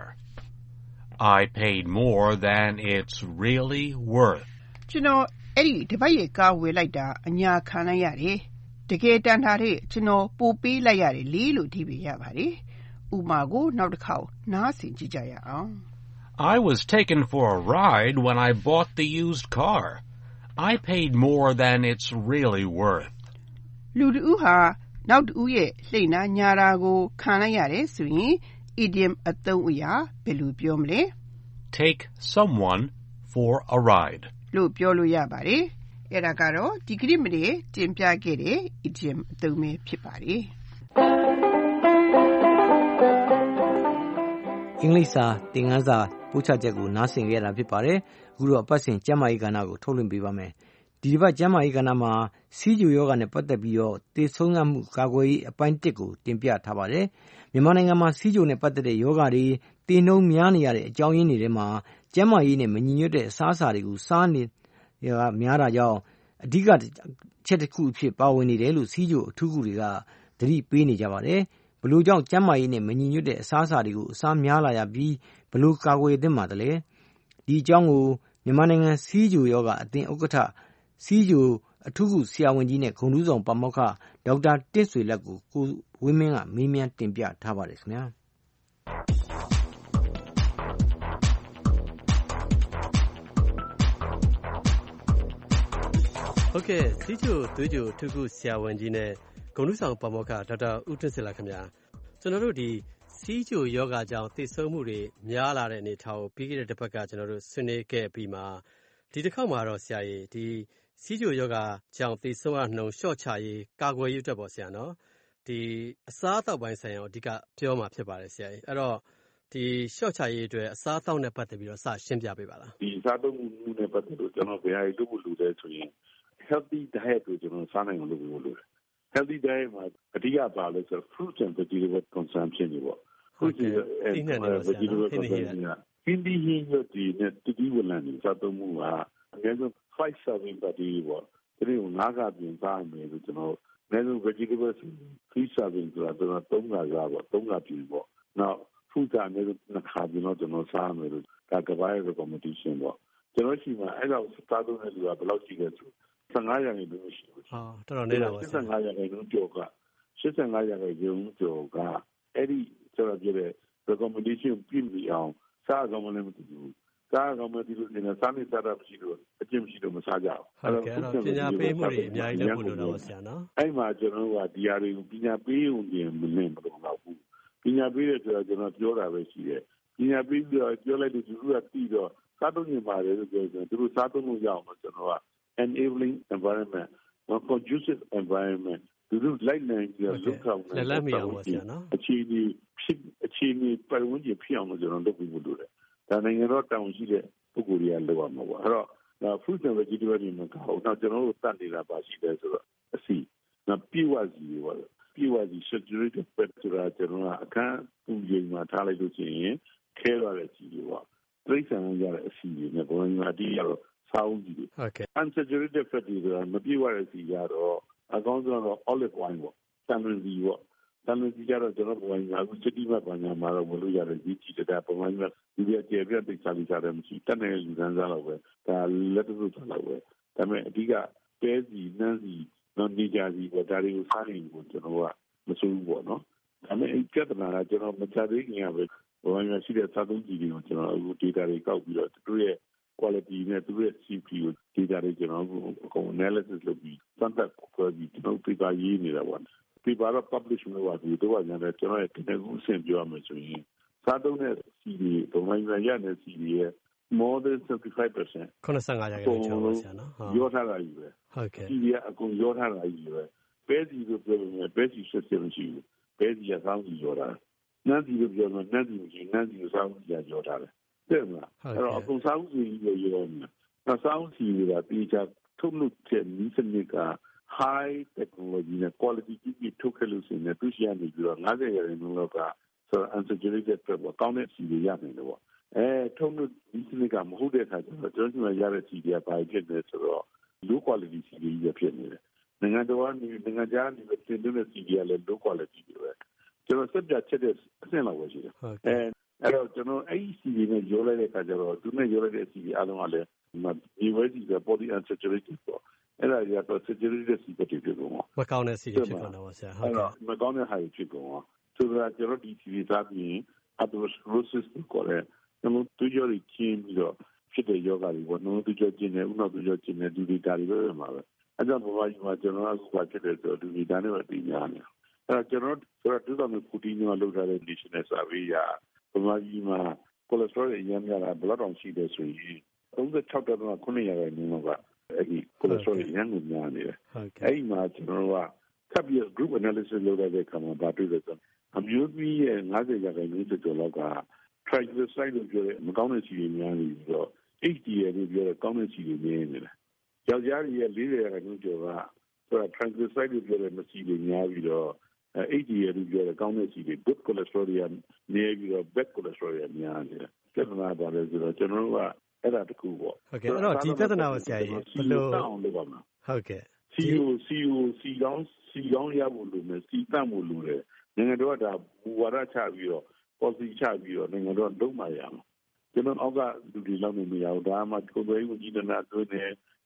Speaker 22: I paid more than it's really worth.
Speaker 19: ကျွန်တော်အဲ့ဒီတပတ်ရဲ့ကားဝယ်လိုက်တာအညာခံလိုက်ရတယ်တကယ်တန်တာတဲ့ကျွန်တော်ပိုပေးလိုက်ရတယ်လေလို့ဒီပြရပါတယ်ဥပမာကိုနောက်တစ်ခေါက်နားဆင်ကြည့်ကြရအောင်
Speaker 22: I was taken for a ride when I bought the used car. I paid more than it's really worth.
Speaker 19: လူတဦးဟာနောက်တဦးရဲ့လှိမ့်နာညာတာကိုခံလိုက်ရတယ်ဆိုရင် idiom အသုံးအရာဘယ်လိုပြောမလဲ
Speaker 22: Take someone for a ride.
Speaker 19: လို့ပြောလို့ရပါတယ်အဲ့ဒါကတော့ဒီကနေ့မနေ့တင်ပြခဲ့တဲ့ idiom အသုံးပဲဖြစ်ပါတယ်
Speaker 2: အင်္ဂလိပ်စာသင်ခန်းစာပို့ချချက်ကိုနားဆင်ခဲ့ရတာဖြစ်ပါတယ်အခုတော့အပတ်စဉ်ကျမ်းမာရေးကဏ္ဍကိုထုတ်လွှင့်ပေးပါမယ်ဒီတစ်ပတ်ကျမ်းမာရေးကဏ္ဍမှာစီးကျူယောဂနဲ့ပတ်သက်ပြီးတော့သေဆုံးမှုကာကွယ်ရေးအပိုင်းတစ်ကိုတင်ပြထားပါတယ်မြန်မာနိုင်ငံမှာစီးကျူနဲ့ပတ်သက်တဲ့ယောဂတွေတည်နှုံများနေရတဲ့အကြောင်းရင်းတွေထဲမှာကျန်းမာရေးနဲ့မညီညွတ်တဲ့အစားအစာတွေကိုစားနေရများတာကြောင့်အဓိကချက်တစ်ခုအဖြစ်ပါဝင်နေတယ်လို့စီးကျူအထူးကူတွေကသတိပေးနေကြပါတယ်ဘလို့ကြောင့်ကျန်းမာရေးနဲ့မညီညွတ်တဲ့အစားအစာတွေကိုအစားများလာရပြီးဘလို့ကာကွယ်သင့်ပါသလဲဒီအကြောင်းကိုမြန်မာနိုင်ငံစီးကျူယောဂအသင်းဥက္ကဋ္ဌစီးကျူအထူးကုဆရာဝန်ကြီးနဲ့ဂုဏ်ထူးဆောင်ပါမောက္ခဒေါက်တာတင့်ဆွေလက်ကိုကိုဝင်းမင်းကမေးမြန်းတင်ပြထားပါတယ်ခင်ဗျာ
Speaker 1: ဟုတ်ကဲ့စီချိုသွေးကြိုအထူးကုဆရာဝန်ကြီးနဲ့ဂုဏ်ထူးဆောင်ပါမောက္ခဒေါက်တာဦးတင့်ဆွေလက်ခင်ဗျာကျွန်တော်တို့ဒီစီးချိုယောဂကြောင့်သိဆုံးမှုတွေများလာတဲ့အနေအထားကိုပြီးခဲ့တဲ့တစ်ပတ်ကကျွန်တော်တို့ဆွေးနွေးခဲ့ပြီးမှဒီတစ်ခေါက်မှာတော့ဆရာကြီးဒီစီးချိုယောဂကြောင့်သိဆုံးရနှုန်းလျှော့ချရေးကာကွယ်ရေးအတွက်ပေါ့ဆရာနော်ဒီအစားအသောက်ပိုင်းဆိုင်ရာအဓိကပြောမှာဖြစ်ပါတယ်ဆရာကြီးအဲ့တော့ဒီလျှော့ချရေးအတွက်အစားအသောက်နဲ့ပတ်သက်ပြီးတော့စရှင်းပြပေးပါလား
Speaker 21: ဒီစားသုံးမှုနဲ့ပတ်သက်လို့ကျွန်တော်ဘယ်ဟာလုပ်ဖို့လိုလဲဆိုရင် healthy diet ကိုကျွန်တော်စားနိုင်အောင်လုပ်ဖို့လိုတယ် healthy diet မှာအဓိကပါလဲဆို fruit and vegetable consumption တွေပေါ့ fruit and vegetable consumption ကဟင်းဒီဟင်းရွက်တွေနဲ့တတိဝလံတွေစားသုံးမှုကအနည်းဆုံးfive serving per day ပေါ့ဒီလိုငါးခါပြင်စားမယ်ဆိုကျွန်တော်အနည်းဆုံး vegetable three serving ဆိုတာကျွန်တော်သုံးခါစားပေါ့သုံးခါပြင်ပေါ့နောက် fruit ကအနည်းဆုံးနှစ်ခါပြင်တော့ကျွန်တော်စားမယ်လို့ဒါကဘာရဲ့ recommendation ပေါ့ကျွန်တော်ရှိမှာအဲ့တော့စားသုံးတဲ့လူကဘယ်လောက်ရှိလဲဆိုfifty-fiveရာခိုင်နှုန်းရှိဘူးဟာတော်တော်နေတာပါfifty-fiveရာခိုင်နှုန်းကျော်ကfifty-fiveရာခိုင်နှုန်းကျော်ကအဲ့ဒီကျွန်တော်ပြောတဲ့ recommendation ပြည့်မီအောင်စားကောင်းမလည်းမသိဘူးစားကောင်းမသိလို့နေစားနေစားတာမရှိလို့အကျင့်မရှိလို့မစားကြဘူး
Speaker 1: အဲ့တော့ပညာပေးမှုတွေအများကြီးလုပ်ဖို့လိုတော့ဆရာနော်
Speaker 21: အဲ့မှာကျွန်တော်ကဒီဟာတွေကိုပညာပေးုံပြင်မလင့်မလို့တော့ဘူးပညာပေးတဲ့ဆိုတာကျွန်တော်ပြောတာပဲရှိတယ်ပညာပေးပြီးတော့ပြောလိုက်တဲ့သူကတီးတော့စားသုံးနေပါတယ်လို့ပြောတယ်သူတို့စားသုံးလို့ရအောင်လို့ကျွန်တော်ကenabling environment or conducive environment သူတို့လိုက်နိုင်ပြီးတော့လုပ်ဆောင်
Speaker 1: တယ်လက်မရအောင်ပါဆရာနော်
Speaker 21: အခြေအနေဖြစ်အခြေအနေပတ်ဝန်းကျင်ဖြစ်အောင်လို့ကျွန်တော်လုပ်ပြီးလို့ရတယ်ဒါနိုင်ငံတော်တောင်းရှိတဲ့ပုဂ္ဂိုလ်တွေကလုပ်ရမှာပေါ့အဲ့တော့ fruit and vegetable တွေမှာကောင်းတော့ကျွန်တော်တို့တတ်နေတာပါရှိတယ်ဆိုတော့အစီနောက်ပြည့်ဝစီပေါ့ပြည့်ဝစီ saturated fat ဆိုတာကျွန်တော်ကအခန်းပူချိန်မှာထားလိုက်လို့ရှိရင်ခဲရတဲ့စီတွေပေါ့တိရစ္ဆာန်ရတဲ့အစီတွေနဲ့ဘဝမှာအတိအကျတော့စားဦးကြီးတွေ
Speaker 1: okay
Speaker 21: unsaturated fat တွေဆိုတာမပြည့်ဝတဲ့စီကြတော့အကောင်းဆုံးတော့ olive oil ပေါ့တန်လွင်စီပေါ့တန်လွင်စီကြတော့ကျွန်တော်ဘဝမှာအခုစတိမပညာမှာတော့မလို့ရတယ်ဒီကြည့်တဲ့ပုံမှန်ကဒီပြကျေပြတိတ်စားလိစားတယ်မရှိတတ်တဲ့လူစမ်းစားတော့ပဲဒါလက်တစုစားတော့ပဲဒါပေမဲ့အဓိကပဲစီနန်းစီနော်နေကြစီပေါ့ဒါတွေကိုစားရင်ကိုကျွန်တော်ကမစိုးဘူးပေါ့နော်ဒါပေမဲ့အဲ့ပြဿနာကကျွန်တော်မချသေးခင်ကပဲဘဝမှာရှိတဲ့စားသုံးကြည့်တွေကိုကျွန်တော်အခု data တွေကောက်ပြီးတော့သူရဲ့quality နဲ့သူရဲ့ C P ကို data တွေကျွန်တော်အကုန် analysis လုပ်ပြီးစမ်းသပ်ခွဲပြီးကျွန်တော် paper ရေးနေတာပေါ့ paper တော့ publish လုပ်ပါပြီတော့ညာတယ်ကျွန်တော်ရဲ့ technical အဆင့်ပြောရမယ်ဆိုရင်စားသုံးတဲ့ C D ဘုံမှန်ရတဲ့ C D ရဲ့ more than seventy-five percent
Speaker 1: 75ရာခိုင်နှုန်းကျော်ပါဆရာနော်
Speaker 21: ရောထားတာကြီးပဲ
Speaker 1: ဟုတ်ကဲ့
Speaker 21: C D ကအကုန်ရောထားတာကြီးပဲပဲစီလို့ပြောရင်ပဲစီ system ရှိဘူးပဲစီကစောင်းစီရောတာနန်းစီလို့ပြောရင်နန်းစီမရှိနန်းစီကိုစောင်းစီကရောထားတယ်တဲ့မလားအဲ့တော့အကုန်စားဦးစီရောရောနေတာစားဦးစီကတေချာထုတ်လို့တဲ့နည်းစနစ်က high technology နဲ့ quality ကြီးကြီးထုတ်ခဲ့လို့ရှိရင်သူရှိရနေပြီးတော့fiftyရာခိုင်နှုန်းလောက်ကဆို unsaturated fat ပေါ့ကောင်းတဲ့စီတွေရနိုင်တယ်ပေါ့အဲထုတ်လို့ဒီစနစ်ကမဟုတ်တဲ့အခါကျတော့ကျွန်တော်တို့ရတဲ့စီတွေကဘာဖြစ်လဲဆိုတော့ low quality စီတွေရဖြစ်နေတယ်နိုင်ငံတော်ကနေနိုင်ငံခြားနေတင်သွင်းတဲ့စီတွေကလည်း low quality တွေပဲကျွန်တော်စက်ပြချက်တဲ့အဆင့်လောက်ပဲရှိတယ်အဲအဲ့တော့ကျွန်တော်အဲ့ဒီစီတွေနဲ့ရောလိုက်တဲ့အခါကျတော့သူနဲ့ရောလိုက်တဲ့စီတွေအားလုံးကလည်းဒီဝဲစီက poly unsaturated ပေါ့အဲ့ဒါကြီးကတော့ saturated စီတွေဖြစ်ကုန်ပါ
Speaker 1: မကောင်းတဲ့စီတွေဖြစ်ကုန်တော့ဆရာ
Speaker 21: ဟုတ်ကဲ့မကောင်းတဲ့ဟာတွေဖြစ်ကုန်ပါဆိုတော့ကျွန်တော်ဒီစီတွေသားပြီး atherosclerosis ကိုလည်းကျွန်တော်တို့ကြော်ကြီးချင်းပြီးတော့ဖြစ်တဲ့ယောဂတွေပေါ့နော်သူကြော်ချင်းနဲ့ဥနောက်သူကြော်ချင်းနဲ့ဒီဒီတာတွေပဲမှာပဲအဲ့ဒါဘာမှယူမှာကျွန်တော်အခုကဖြစ်တဲ့ဆိုဒီဒီတာနဲ့ပဲသိများနေအဲ့ကျွန်တော်ဆိုတော့two thousand fourteenမှာလုပ်ထားတဲ့ national survey ရဗမာပြည်မှာ cholesterol အရင်ကလာဘလတ်အောင်ရှိတယ်ဆိုရင်thirty-six point nineရာခိုင်နှုန်းကအဲ့ဒီ cholesterol အရင်ကများနေတယ်အဲ့ဒီမှာကျွန်တော်ကထပ်ပြီး group analysis လုပ်တဲ့အခါမှာဘာတွေ့လဲဆိုအမျိုးသမီးရဲ့fiftyရာခိုင်နှုန်းကျော်လောက်က triglyceride လို့ပြောတဲ့မကောင်းတဲ့စီတွေများနေပြီးတော့ H D L လို့ပြောတဲ့ကောင်းတဲ့စီတွေနည်းနေတယ်ယောက်ျားတွေရဲ့fortyရာခိုင်နှုန်းကျော်ကဆိုတော့ triglyceride လို့ပြောတဲ့မစီတွေများပြီးတော့H D L လို့ပြောတဲ့ကောင်းတဲ့စီတွေ good cholesterol တွေနေပြီးတော့ bad cholesterol တွေများနေတယ်ပြဿနာပါလေဆိုတော့ကျွန်တော်တို့ကအဲ့ဒါတခုပေါ့
Speaker 1: ဟုတ်ကဲ့အဲ့တော့ဒီပြဿနာကိုဆရာကြီးဘယ်လို
Speaker 21: အောင်လုပ်ပါမလဲ
Speaker 1: ဟုတ်ကဲ့
Speaker 21: C O C O C ကောင်း C ကောင်းရဖို့လိုမယ် C တတ်ဖို့လိုတယ်နိုင်ငံတော်ကဒါဘူဝါဒချပြီးတော့ policy ချပြီးတော့နိုင်ငံတော်လုံးမရအောင်ကျွန်တော်အောက်ကလူတွေလောက်နေမရဘူးဒါမှကိုယ်တော်ရေးဝန်ကြီးဌာနအတွင်းနဲ့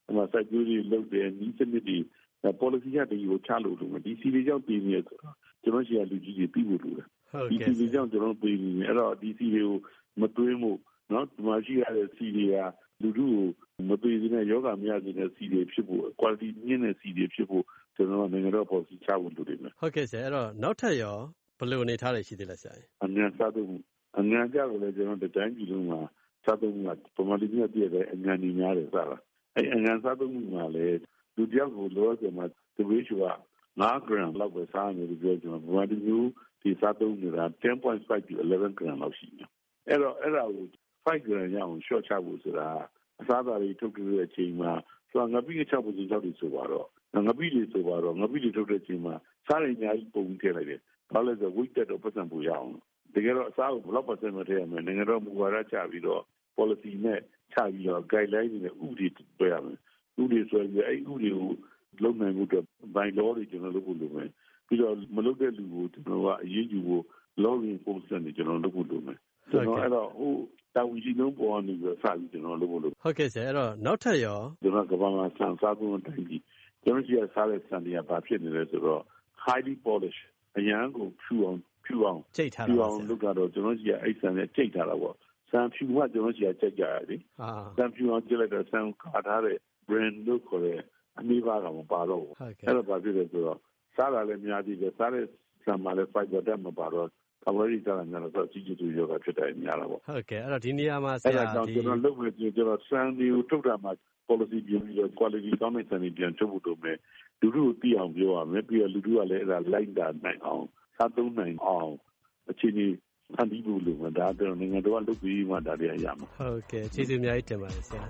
Speaker 21: အမှစိုက်ပျိုးရေးလုပ်တဲ့ဤစနစ်တွေ policy ရတွေကိုချလို့လို့ဒီစီတွေကြောင့်ပြည်နေဆိုတော့ကျွန်တော်ရှိရလူကြီးတွေပြီးဖို့လိုတယ်ဒီစီတွေကြောင့်ကျွန်တော်ပြည်နေအဲ့တော့ဒီစီတွေကိုမသွင်းဖို့နော်ဒီမှာရှိရတဲ့စီတွေကလူထုကိုမသွင်းတဲ့ယောဂမရတဲ့စီတွေဖြစ်ဖို့ quality မြင့်တဲ့စီတွေဖြစ်ဖို့ကျွန်တော်နိုင်ငံတော် policy ချဖို့လိုတယ်မယ်
Speaker 1: ဟုတ်ကဲ့ဆရာအဲ့တော့နောက်ထပ်ရောဘယ်လိုအနေထားတွေရှိသေးလဲဆရာ
Speaker 21: အမြန်စားတော့အမြန်ကြလို့လည်းကျွန်တော်တိုင်းပြည်လုံးမှာစားတော့မှာပုံမှန်တည်းပြည့်တဲ့အမြန်ကြီးများတယ်စားတာအဲ့အမြန်စားတော့မှာလည်းလူတယောက်ကိုလောဆယ်မှာတဝေးချူကnine gram လောက်ပဲစားနေလို့ပြောကျွန်တော်ဘာဒီမျိုးဒီစားတော့နေတာ ten point five to eleven gram လောက်ရှိနေအဲ့တော့အဲ့ဒါကို five gram ရအောင် short ချဖို့ဆိုတာအစားအစာတွေထုတ်ကြတဲ့အချိန်မှာဆိုငါပြီးချဖို့ကြောက်တယ်ဆိုပါတော့ငါပြီးတွေဆိုပါတော့ငါပြီးတွေထုတ်တဲ့အချိန်မှာစားရအများကြီးပုံထည့်လိုက်တယ်ဘာလဲဆို weight တက်တော့ပတ်စံပူရအောင်တကယ်တော့အစားကိုဘယ်လောက်ပတ်စံမထည့်ရမလဲနိုင်ငံတော်မူဝါဒချပြီးတော့ policy နဲ့ချပြီးတော့ guideline တွေနဲ့ဥပဒေပြရမယ်ဥပဒေဆိုရင်အဲ့ဥပဒေကိုလုံနိုင်မှုတော့ဘိုင်လောတွေကျွန်တော်လုပ်ဖို့လိုမယ်ပြီးတော့မလုပ်တဲ့လူကိုကျွန်တော်ကအရေးယူဖို့ law enforcement တွေကျွန်တော်လုပ်ဖို့လိုမယ်ကျွန်တော်အဲ့တော့ဟိုတာဝန်ရှိဆုံးပေါ်နေပြီးစပြီးကျွန်တော်လုပ်ဖို့လို
Speaker 1: ဟုတ်ကဲ့ဆရာအဲ့တော့နောက်ထပ်ရော
Speaker 21: ကျွန်တော်ကဘာမှစံစားဖို့တိုင်းကြီးကျွန်တော်ကြီးစားတဲ့စံတွေကဘာဖြစ်နေလဲဆိုတော့ highly polish အရန်ကိုဖြူအောင်ဖြူအောင်
Speaker 1: ကြိတ်ထားတာ
Speaker 21: ဖြူအောင်လုပ်တော့ကျွန်တော်ကြီးကအဲ့စံနဲ့ကြိတ်ထားတာပေါ့စံဖြူကကျွန်တော်ကြီးကကြိတ်ကြရတယ်စံဖြူအောင်ကြိတ်လိုက်တော့စံကာထားတဲ့ brand လို့ခေါ်တဲ့အမေပါကမပါတော့ဘူးအဲ့တော့ဘာဖြစ်လဲဆိုတော့စားတာလည်းများသေးတယ်စားတဲ့ဆံမှာလည်း fiber တက်မပါတော့ကဘာရီစားတာများတော့ကြီးကြီးတူရောဂါဖြစ်တယ်များတာပေါ့
Speaker 1: ဟုတ်ကဲ့အဲ့တော့ဒီနေရာမှာဆရာ
Speaker 21: ဒီကျွန်တော်လုပ်မယ်ကျွန်တော်စံတွေကိုထုတ်တာမှာ policy ပြင်ပြီးတော့ quality ကောင်းတဲ့စံတွေပြန်ထုတ်ဖို့တော့မယ်လူထုကိုသိအောင်ပြောရမယ်ပြီးတော့လူထုကလည်းအဲ့ဒါလိုက်တာနိုင်အောင်စားသုံးနိုင်အောင်အခြေအနေဖန်တီးဖို့လိုမှာဒါတော့နိုင်ငံတော်ကလုပ်ပြီးမှဒါတွေရမှာ
Speaker 1: ဟုတ်ကဲ့ကျေးဇူးအများကြီးတင်ပါတယ်ဆရာ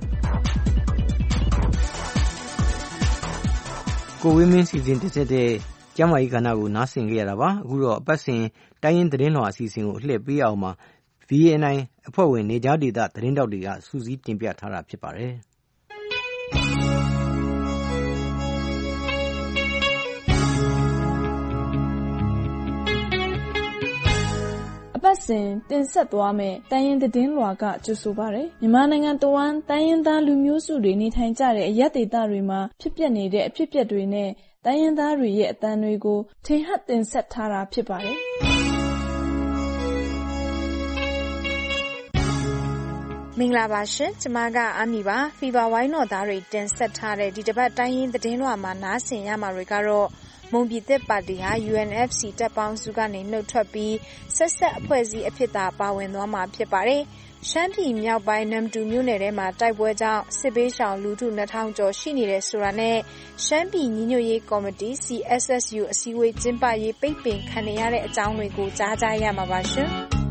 Speaker 2: ကိုဝင်းမင်းစီစဉ်တက်တဲ့ကျမ်းမာရေးကဏ္ဍကိုနားဆင်ကြရတာပါအခုတော့အပတ်စဉ်တိုင်းရင်းသတင်းလွှာအစီအစဉ်ကိုလှည့်ပေးအောင်မှာ V N I အဖွဲ့ဝင်နေကြားဒေသသတင်းတောက်တွေကစူးစီးတင်ပြထားတာဖြစ်ပါတယ်
Speaker 4: အပတ်စဉ်တင်ဆက်သွားမယ့်တိုင်းရင်းသတင်းလွှာကကြိုဆိုပါရယ်မြန်မာနိုင်ငံတဝန်းတိုင်းရင်းသားလူမျိုးစုတွေနေထိုင်ကြတဲ့အရပ်ဒေသတွေမှာဖြစ်ပျက်နေတဲ့အဖြစ်အပျက်တွေနဲ့တိုင်းရင်းသားတွေရဲ့အသံတွေကိုထင်ဟပ်တင်ဆက်ထားတာဖြစ်ပါတယ်
Speaker 5: မင်္ဂလာပါရှင်ကျမကအာမီပါဖီဗာဝိုင်းတော်သားတွေတင်ဆက်ထားတဲ့ဒီတစ်ပတ်တိုင်းရင်းသတင်းလွှာမှာနားဆင်ရမှာတွေကတော့မွန်ပြည်သစ်ပါတီဟာ U N F C တပ်ပေါင်းစုကနေနှုတ်ထွက်ပြီးဆက်ဆက်အဖွဲ့အစည်းအဖြစ်သာပါဝင်သွားမှာဖြစ်ပါတယ်ရှမ်းပြည်မြောက်ပိုင်းနမ်တူမြို့နယ်ထဲမှာတိုက်ပွဲကြောင့်စစ်ဘေးရှောင်လူထုနှစ်ထောင်ကျော်ရှိနေတဲ့ဆိုတာနဲ့ရှမ်းပြည်ညီညွတ်ရေးကော်မတီ C S S U အစည်းအဝေးကျင်းပရေးပိတ်ပင်ခံနေရတဲ့အကြောင်းတွေကိုကြားကြရမှာပါရှင်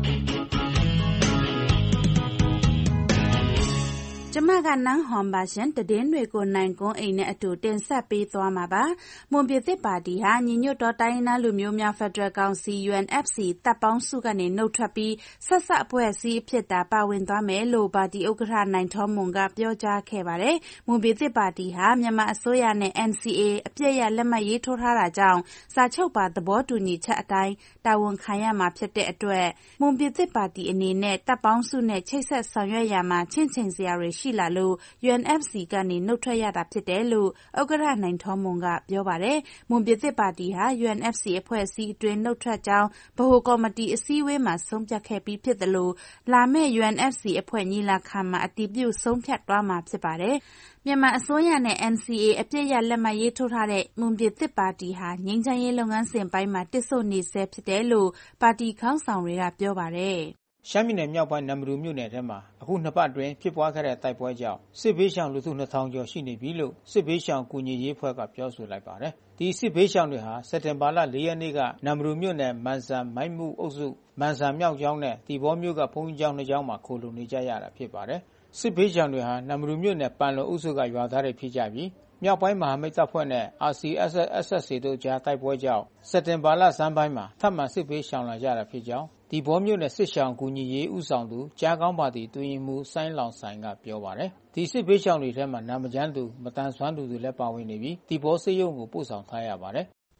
Speaker 20: ကျမကနန်းဟွန်ပါရှင်တည်င်းတွေကိုနိုင်ကွန်းအိမ်နဲ့အတူတင်ဆက်ပေးသွားမှာပါမွန်ပြည်သစ်ပါတီဟာညီညွတ်တော်တိုင်းသားလူမျိုးများဖက်ဒရယ်ကောင်စီ U N F C တပ်ပေါင်းစုကနေနှုတ်ထွက်ပြီးဆက်ဆက်အဖွဲ့အစည်းအဖြစ်သာပါဝင်သွားမယ်လို့ပါတီဥက္ကဋ္ဌနိုင်ထောမွန်ကပြောကြားခဲ့ပါတယ်မွန်ပြည်သစ်ပါတီဟာမြန်မာအစိုးရနဲ့ N C A အပြည့်ရလက်မှတ်ရေးထိုးထားတာကြောင့်စာချုပ်ပါသဘောတူညီချက်အတိုင်းတာဝန်ခံရမှာဖြစ်တဲ့အတွက်မွန်ပြည်သစ်ပါတီအနေနဲ့တပ်ပေါင်းစုနဲ့ချိတ်ဆက်ဆောင်ရွက်ရမှာချင့်ချိန်စရာတွေရှိလာလို့ U N F C ကနေနှုတ်ထွက်ရတာဖြစ်တယ်လို့ဥက္ကဋ္ဌနိုင်ထောမွန်ကပြောပါတယ်။မွန်ပြည်သစ်ပါတီဟာ U N F C အဖွဲ့အစည်းအတွင်းနှုတ်ထွက်ကြောင်းဗဟိုကော်မတီအစည်းအဝေးမှာဆုံးဖြတ်ခဲ့ပြီးဖြစ်တယ်လို့လာမယ့် U N F C အဖွဲ့ညီလာခံမှာအတည်ပြုဆုံးဖြတ်သွားမှာဖြစ်ပါတယ်။မြန်မာအစိုးရနဲ့ N C A အပြည့်ရလက်မှတ်ရေးထိုးထားတဲ့မွန်ပြည်သစ်ပါတီဟာငြိမ်းချမ်းရေးလုပ်ငန်းစဉ်ပိုင်းမှာတစ်ဆို့နေဆဲဖြစ်တယ်လို့ပါတီခေါင်းဆောင်တွေကပြောပါတယ်။
Speaker 23: ရှမ်းပြည်နယ်မြောက်ပိုင်းနမ်ဘလူမြို့နယ်ထဲမှာအခုနှစ်ပတ်အတွင်းဖြစ်ပွားခဲ့တဲ့တိုက်ပွဲကြောင့်စစ်ဘေးရှောင်လူထုနှစ်ထောင်ကျော်ရှိနေပြီလို့စစ်ဘေးရှောင်ကူညီရေးဖွဲ့ကပြောဆိုလိုက်ပါတယ်။ဒီစစ်ဘေးရှောင်တွေဟာစက်တင်ဘာလလေးရက်နေ့ကနမ်ဘလူမြို့နယ်မန်ဆန်မိုက်မှုအုပ်စုမန်ဆန်မြောက်ကျောင်းနဲ့တီဘောမြို့ကဘုန်းကြီးကျောင်းနှစ်ကျောင်းမှာခိုလှုံနေကြရတာဖြစ်ပါတယ်။စစ်ဘေးရှောင်တွေဟာနမ်ဘလူမြို့နယ်ပန်လုံအုပ်စုကရွာသားတွေဖြစ်ကြပြီးမြောက်ပိုင်းမဟာမိတ်တပ်ဖွဲ့နဲ့ R C S S S တို့ကြားတိုက်ပွဲကြောင့်စက်တင်ဘာလဆန်းပိုင်းမှာထပ်မံစစ်ဘေးရှောင်လာကြတာဖြစ်ကြောင်းဒီဘောမြို့နယ်စစ်ရှောင်ကူညီရေးဥဆောင်သူကြားကောင်းပါတီတွင်မှုဆိုင်းလောင်ဆိုင်ကပြောပါတယ်ဒီစစ်ဘေးရှောင်တွေထဲမှာနာမကျန်းသူမတန်ဆွမ်းသူတွေလည်းပါဝင်နေပြီးဒီဘောစစ်ရုံကိုပို့ဆောင်ထားရပါတယ်
Speaker 20: ဖ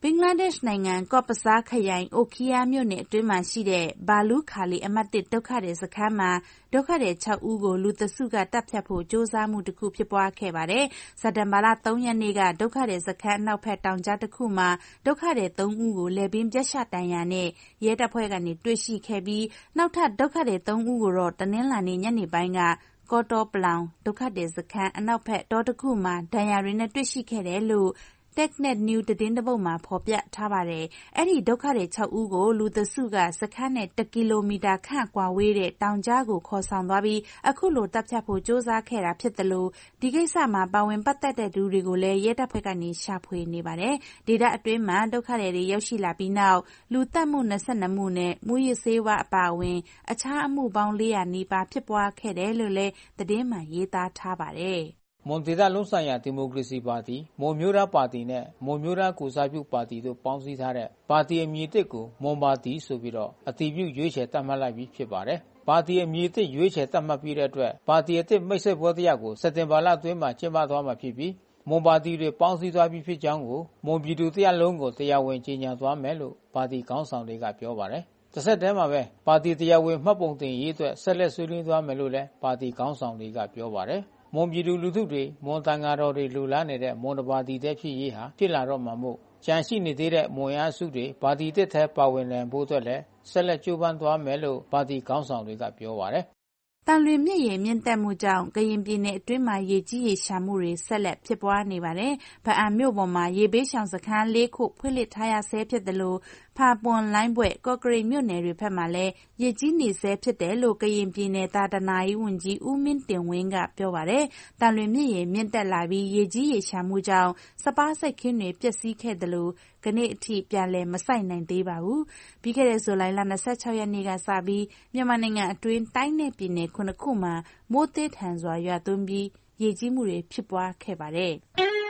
Speaker 7: ဘင်္ဂလားဒေ့ရှ်နိုင်ငံကော့ပဆားခရိုင်အိုခီယာမြို့နယ်အတွင်းမှာရှိတဲ့ဘာလူးခါလီအမှတ်တစ်ဒုက္ခသည်စခန်းမှာဒုက္ခသည်၆ဦးကိုလူသစုကတပ်ဖြတ်ဖို့ကြိုးစားမှုတစ်ခုဖြစ်ပွားခဲ့ပါတယ်။စက်တင်ဘာလ၃ရက်နေ့ကဒုက္ခသည်စခန်းအနောက်ဘက်တောင်ကြားတစ်ခုမှာဒုက္ခသည်၃ဦးကိုလည်ပင်းပြတ်ရှဒဏ်ရာနဲ့ရဲတပ်ဖွဲ့ကနေတွေ့ရှိခဲ့ပြီးနောက်ထပ်ဒုက္ခသည်၃ဦးကိုတော့တနင်္လာနေ့ညနေပိုင်းကကော့တောပလောင်ဒုက္ခသည်စခန်းအနောက်ဘက်တောတစ်ခုမှာဒဏ်ရာတွေနဲ့တွေ့ရှိခဲ့တယ်လို့Technet News သတင်းတစ်ပုဒ်မှာဖော်ပြထားပါတယ်။အဲ့ဒီဒုက္ခတွေ၆ဦးကိုလူသစုကစခန်းနဲ့တစ်ကီလိုမီတာခန့်ကွာဝေးတဲ့တောင်ကြားကိုခေါ်ဆောင်သွားပြီးအခုလိုတပ်ဖြတ်ဖို့စ조사ခဲ့တာဖြစ်တယ်လို့ဒီကိစ္စမှာပါဝင်ပတ်သက်တဲ့သူတွေကိုလည်းရဲတပ်ဖွဲ့ကနေရှာဖွေနေပါတယ်။ဒေသအတွင်းမှာဒုက္ခတွေရောက်ရှိလာပြီးနောက်လူသက်မှု၂၂မှုနဲ့မူရစ်ဆေးဝါးအပါအဝင်အခြားအမှုပေါင်း၄၀၀နီးပါးဖြစ်ပွားခဲ့တယ်လို့လည်းသတင်းမှာရေးသားထားပါတယ်။
Speaker 23: မွန်ဒေသလုံးဆိုင်ရာဒီမိုကရေစီပါတီမွန်မျိုးသားပါတီနဲ့မွန်မျိုးသားကိုစားပြုပါတီတို့ပေါင်းစည်းထားတဲ့ပါတီအမည်အသစ်ကိုမွန်ပါတီဆိုပြီးတော့အတည်ပြုရွေးချယ်သတ်မှတ်လိုက်ပြီးဖြစ်ပါတယ်။ပါတီအမည်အသစ်ရွေးချယ်သတ်မှတ်ပြီးတဲ့အတွက်ပါတီအသစ်မိတ်ဆက်ပွဲတရားကိုစက်တင်ဘာလအတွင်းမှာကျင်းပသွားမှာဖြစ်ပြီးမွန်ပါတီတွေပေါင်းစည်းသွားပြီးဖြစ်ကြောင်းကိုမွန်ပြည်သူတရားလုံးကိုတရားဝင်ကြေညာသွားမယ်လို့ပါတီခေါင်းဆောင်တွေကပြောပါတယ်။တစ်ဆက်တည်းမှာပဲပါတီတရားဝင်မှတ်ပုံတင်ရေးအတွက်ဆက်လက်ဆွေးနွေးသွားမယ်လို့လည်းပါတီခေါင်းဆောင်တွေကပြောပါတယ်။မွန်ပြည်သူလူထုတွေမွန်တန်ဃာတော်တွေလူလားနေတဲ့မွန်တပါတီတဲ့ဖြစ်ရေးဟာဖြစ်လာတော့မှာမို့ကြံရှိနေသေးတဲ့မွန်အားစုတွေပါတီတစ်ထဲပါဝင်နိုင်ဖို့အတွက်လည်းဆက်လက်ကြိုးပမ်းသွားမယ်လို့ပါတီခေါင်းဆောင်တွေကပြောပါတယ်
Speaker 7: တန်လွင်မြစ်ရေမြင့်တက်မှုကြောင့်ကရင်ပြည်နယ်အတွင်းမှာရေကြီးရေရှာမှုတွေဆက်လက်ဖြစ်ပွားနေပါတယ်။ဗအံမြို့ပေါ်မှာရေဘေးရှောင်စခန်း၄ခုဖွင့်လှစ်ထားရဆဲဖြစ်တယ်လို့ဖာပွန်လိုင်းဘွဲ့ကော့ကရိတ်မြို့နယ်တွေဘက်မှာလည်းရေကြီးနေဆဲဖြစ်တယ်လို့ကရင်ပြည်နယ်သာသနာရေးဝန်ကြီးဦးမင်းတင်ဝင်းကပြောပါတယ်။တန်လွင်မြစ်ရေမြင့်တက်လာပြီးရေကြီးရေရှာမှုကြောင့်စပါးစိုက်ခင်းတွေပျက်စီးခဲ့တယ်လို့ကနေ့အထိပြန်လည်မစိုက်နိုင်သေးပါဘူး။ပြီးခဲ့တဲ့ဇူလိုင်လ၂၆ရက်နေ့ကစပြီးမြန်မာနိုင်ငံအတွင်းတိုင်းနယ်ပြည်နယ်ခုနှစ်ခုမှာမိုးသည်းထန်စွာရွာသွန်းပြီးရေကြီးမှုတွေဖြစ်ပွားခဲ့ပါတယ်။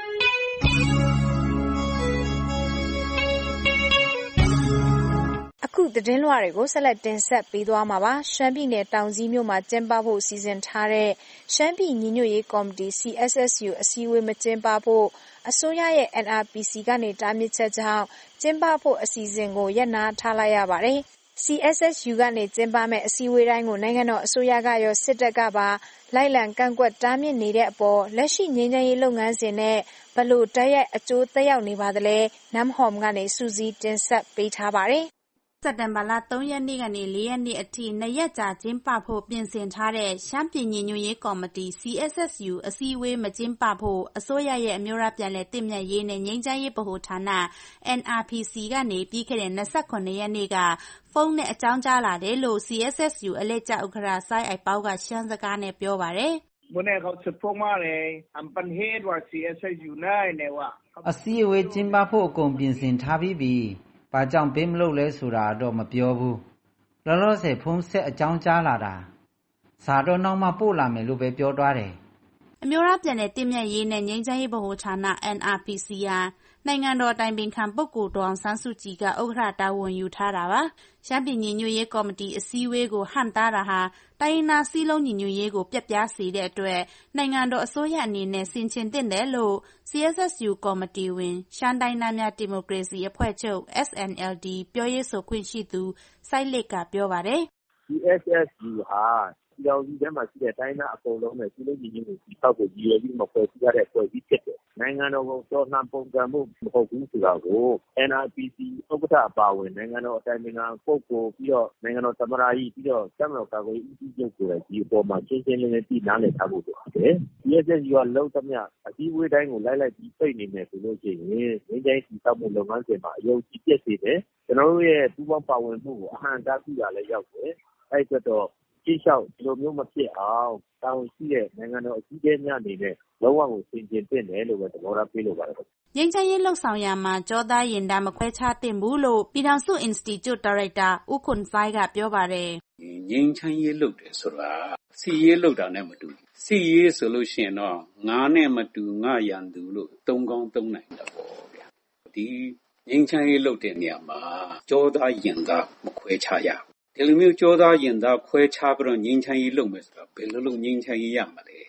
Speaker 5: အခုသတင်းလွှာတွေကိုဆက်လက်တင်ဆက်ပေးသွားမှာပါရှမ်းပြည်နယ်တောင်ကြီးမြို့မှာကျင်းပဖို့စီစဉ်ထားတဲ့ရှမ်းပြည်ညီညွတ်ရေးကော်မတီ C S S U အစည်းအဝေးမကျင်းပဖို့အစိုးရရဲ့ N R P C ကနေတားမြစ်ချက်ကြောင့်ကျင်းပဖို့အစီအစဉ်ကိုရပ်နားထားလိုက်ရပါတယ်။ C S S U ကနေကျင်းပမဲ့အစည်းအဝေးတိုင်းကိုနိုင်ငံတော်အစိုးရကရောစစ်တပ်ကပါလိုက်လံကန့်ကွက်တားမြစ်နေတဲ့အပေါ်လက်ရှိငြိမ်းချမ်းရေးလုပ်ငန်းစဉ်နဲ့ဘလို့တိုက်ရိုက်အကျိုးသက်ရောက်နေပါသလဲနမ်ဟော်မ်ကနေစူးစီးတင်ဆက်ပေးထားပါတယ်
Speaker 7: စက်တင်ဘာလ၃ရက်နေ့ကနေ၄ရက်နေ့အထိနှစ်ရက်ကြာကျင်းပဖို့ပြင်ဆင်ထားတဲ့ရှမ်းပြည်ညီညွတ်ရေးကော်မတီ C S S U အစည်းအဝေးမကျင်းပဖို့အစိုးရရဲ့အမျိုးသားပြန်လည်တည်မြဲရေးနဲ့ငြိမ်းချမ်းရေးဗဟိုဌာန N R P C ကနေပြီးခဲ့တဲ့၂၇ရက်နေ့ကဖုန်းနဲ့အကြောင်းကြားလာတယ်လို့ C S S U အလှည့်ကျဥက္ကဋ္ဌစိုင်းအိုက်ပေါကရှမ်းစကားနဲ့ပြောပါတယ်
Speaker 8: ။วันนี้เขาจะพูดมาเลยอันเป็นเหตุว่า C S S U နဲ့เนี่ยว่า
Speaker 9: အစည်းအဝေးကျင်းပဖို့အကုန်ပြင်ဆင်ထားပြီးပြီဘာကြောင့်ပေးမလို့လဲဆိုတာတော့မပြောဘူးလောလောဆယ်ဖုန်းဆက်အကြောင်းကြားလာတာစာတော့နောက်မှပို့လာမယ်လို့ပဲပြောသွားတယ်
Speaker 7: အမျိုးသားပြန်လည်တည်မြဲရေးနဲ့ငြိမ်းချမ်းရေးဗဟိုဌာန N R P C ဟာနိုင်ငံတော်တိုင်ပင်ခံပုဂ္ဂိုလ်ဒေါအောင်ဆန်းစုကြည်ကဥက္ကဋ္ဌတာဝန်ယူထားတာပါရှမ်းပြည်ညီညွတ်ရေးကော်မတီအစည်းအဝေးကိုဟန့်တားတာဟာတိုင်းရင်းသားစည်းလုံးညီညွတ်ရေးကိုပြတ်ပြားစေတဲ့အတွက်နိုင်ငံတော်အစိုးရအနေနဲ့ဆင်ခြင်သင့်တယ်လို့ C S S U ကော်မတီဝင်ရှမ်းတိုင်းသားများဒီမိုကရေစီအဖွဲ့ချုပ် S N L D ပြောရေးဆိုခွင့်ရှိသူစိုက်လစ်ကပြောပါတယ်
Speaker 21: C S S U ဟာပြည်တော်စုထဲမှာရှိတဲ့တိုင်းသားအကုန်လုံးနဲ့စည်းလုံးညီညွတ်မှုတည်ဆောက်ဖို့ရည်ရွယ်ပြီးမှဖွဲ့စည်းရတဲ့ဖွဲ့စည်းဖြစ်တယ်နိုင်ငံတော်ကိုတော်လှန်ပုံစံမှုမဟုတ်ဘူးဆိုတာကို N R P C ဥက္ကဋ္ဌအပါအဝင်နိုင်ငံတော်အတိုင်ပင်ခံပုဂ္ဂိုလ်ပြီးတော့နိုင်ငံတော်သမ္မတကြီးပြီးတော့တပ်မတော်ကာကွယ်ရေးဦးစီးချုပ်ဆိုတဲ့ဒီအပေါ်မှာရှင်းရှင်းလင်းလင်းသိနားလည်ထားဖို့လိုတယ် C S S U ကလုံးသမျှအစည်းအဝေးတိုင်းကိုလိုက်လိုက်ပြီးပိတ်နေမယ်ဆိုလို့ရှိရင်ငြိမ်းချမ်းရေးတည်ဆောက်မှုလုပ်ငန်းစဉ်မှာအယုံကြည်ပြည့်စေတယ်ကျွန်တော်တို့ရဲ့ပူးပေါင်းပါဝင်မှုကိုအဟန့်အတားပြုတာလည်းရောက်တယ်အဲ့အတွက်တော့ကြည့်ရှောက်ဒီလိုမျိုးမဖြစ်အောင်တာဝန်ရှိတဲ့နိုင်ငံတော်အကြီးအကဲများအနေနဲ့လုံးဝကိုဆင်ခြင်သင့်တယ်လို့ပဲသဘောထားပေးလိုပါတယ်
Speaker 7: ငြိမ်းချမ်းရေးလှုပ်ဆောင်ရမှာကြောသားရင်တာမခွဲခြားသင့်ဘူးလို့ပြည်ထောင်စု Institute Director ဦးခွန်စိုင်းကပြောပါတယ်
Speaker 24: ငြိမ်းချမ်းရေးလုပ်တယ်ဆိုတာစီရေးလုပ်တာနဲ့မတူဘူးစီရေးဆိုလို့ရှိရင်တော့ငါနဲ့မတူငါရန်သူလို့သုံးကောင်းသုံးနိုင်တာပေါ့ဗျာဒီငြိမ်းချမ်းရေးလုပ်တဲ့နေရာမှာကြောသားရင်တာမခွဲခြားရဒီလိုမျိုးကြောသားရင်သားခွဲခြားပြီးတော့ငြိမ်းချမ်းရေးလုပ်မယ်ဆိုတာဘယ်လိုလုပ်ငြိမ်းချမ်းရေးရမှာလဲ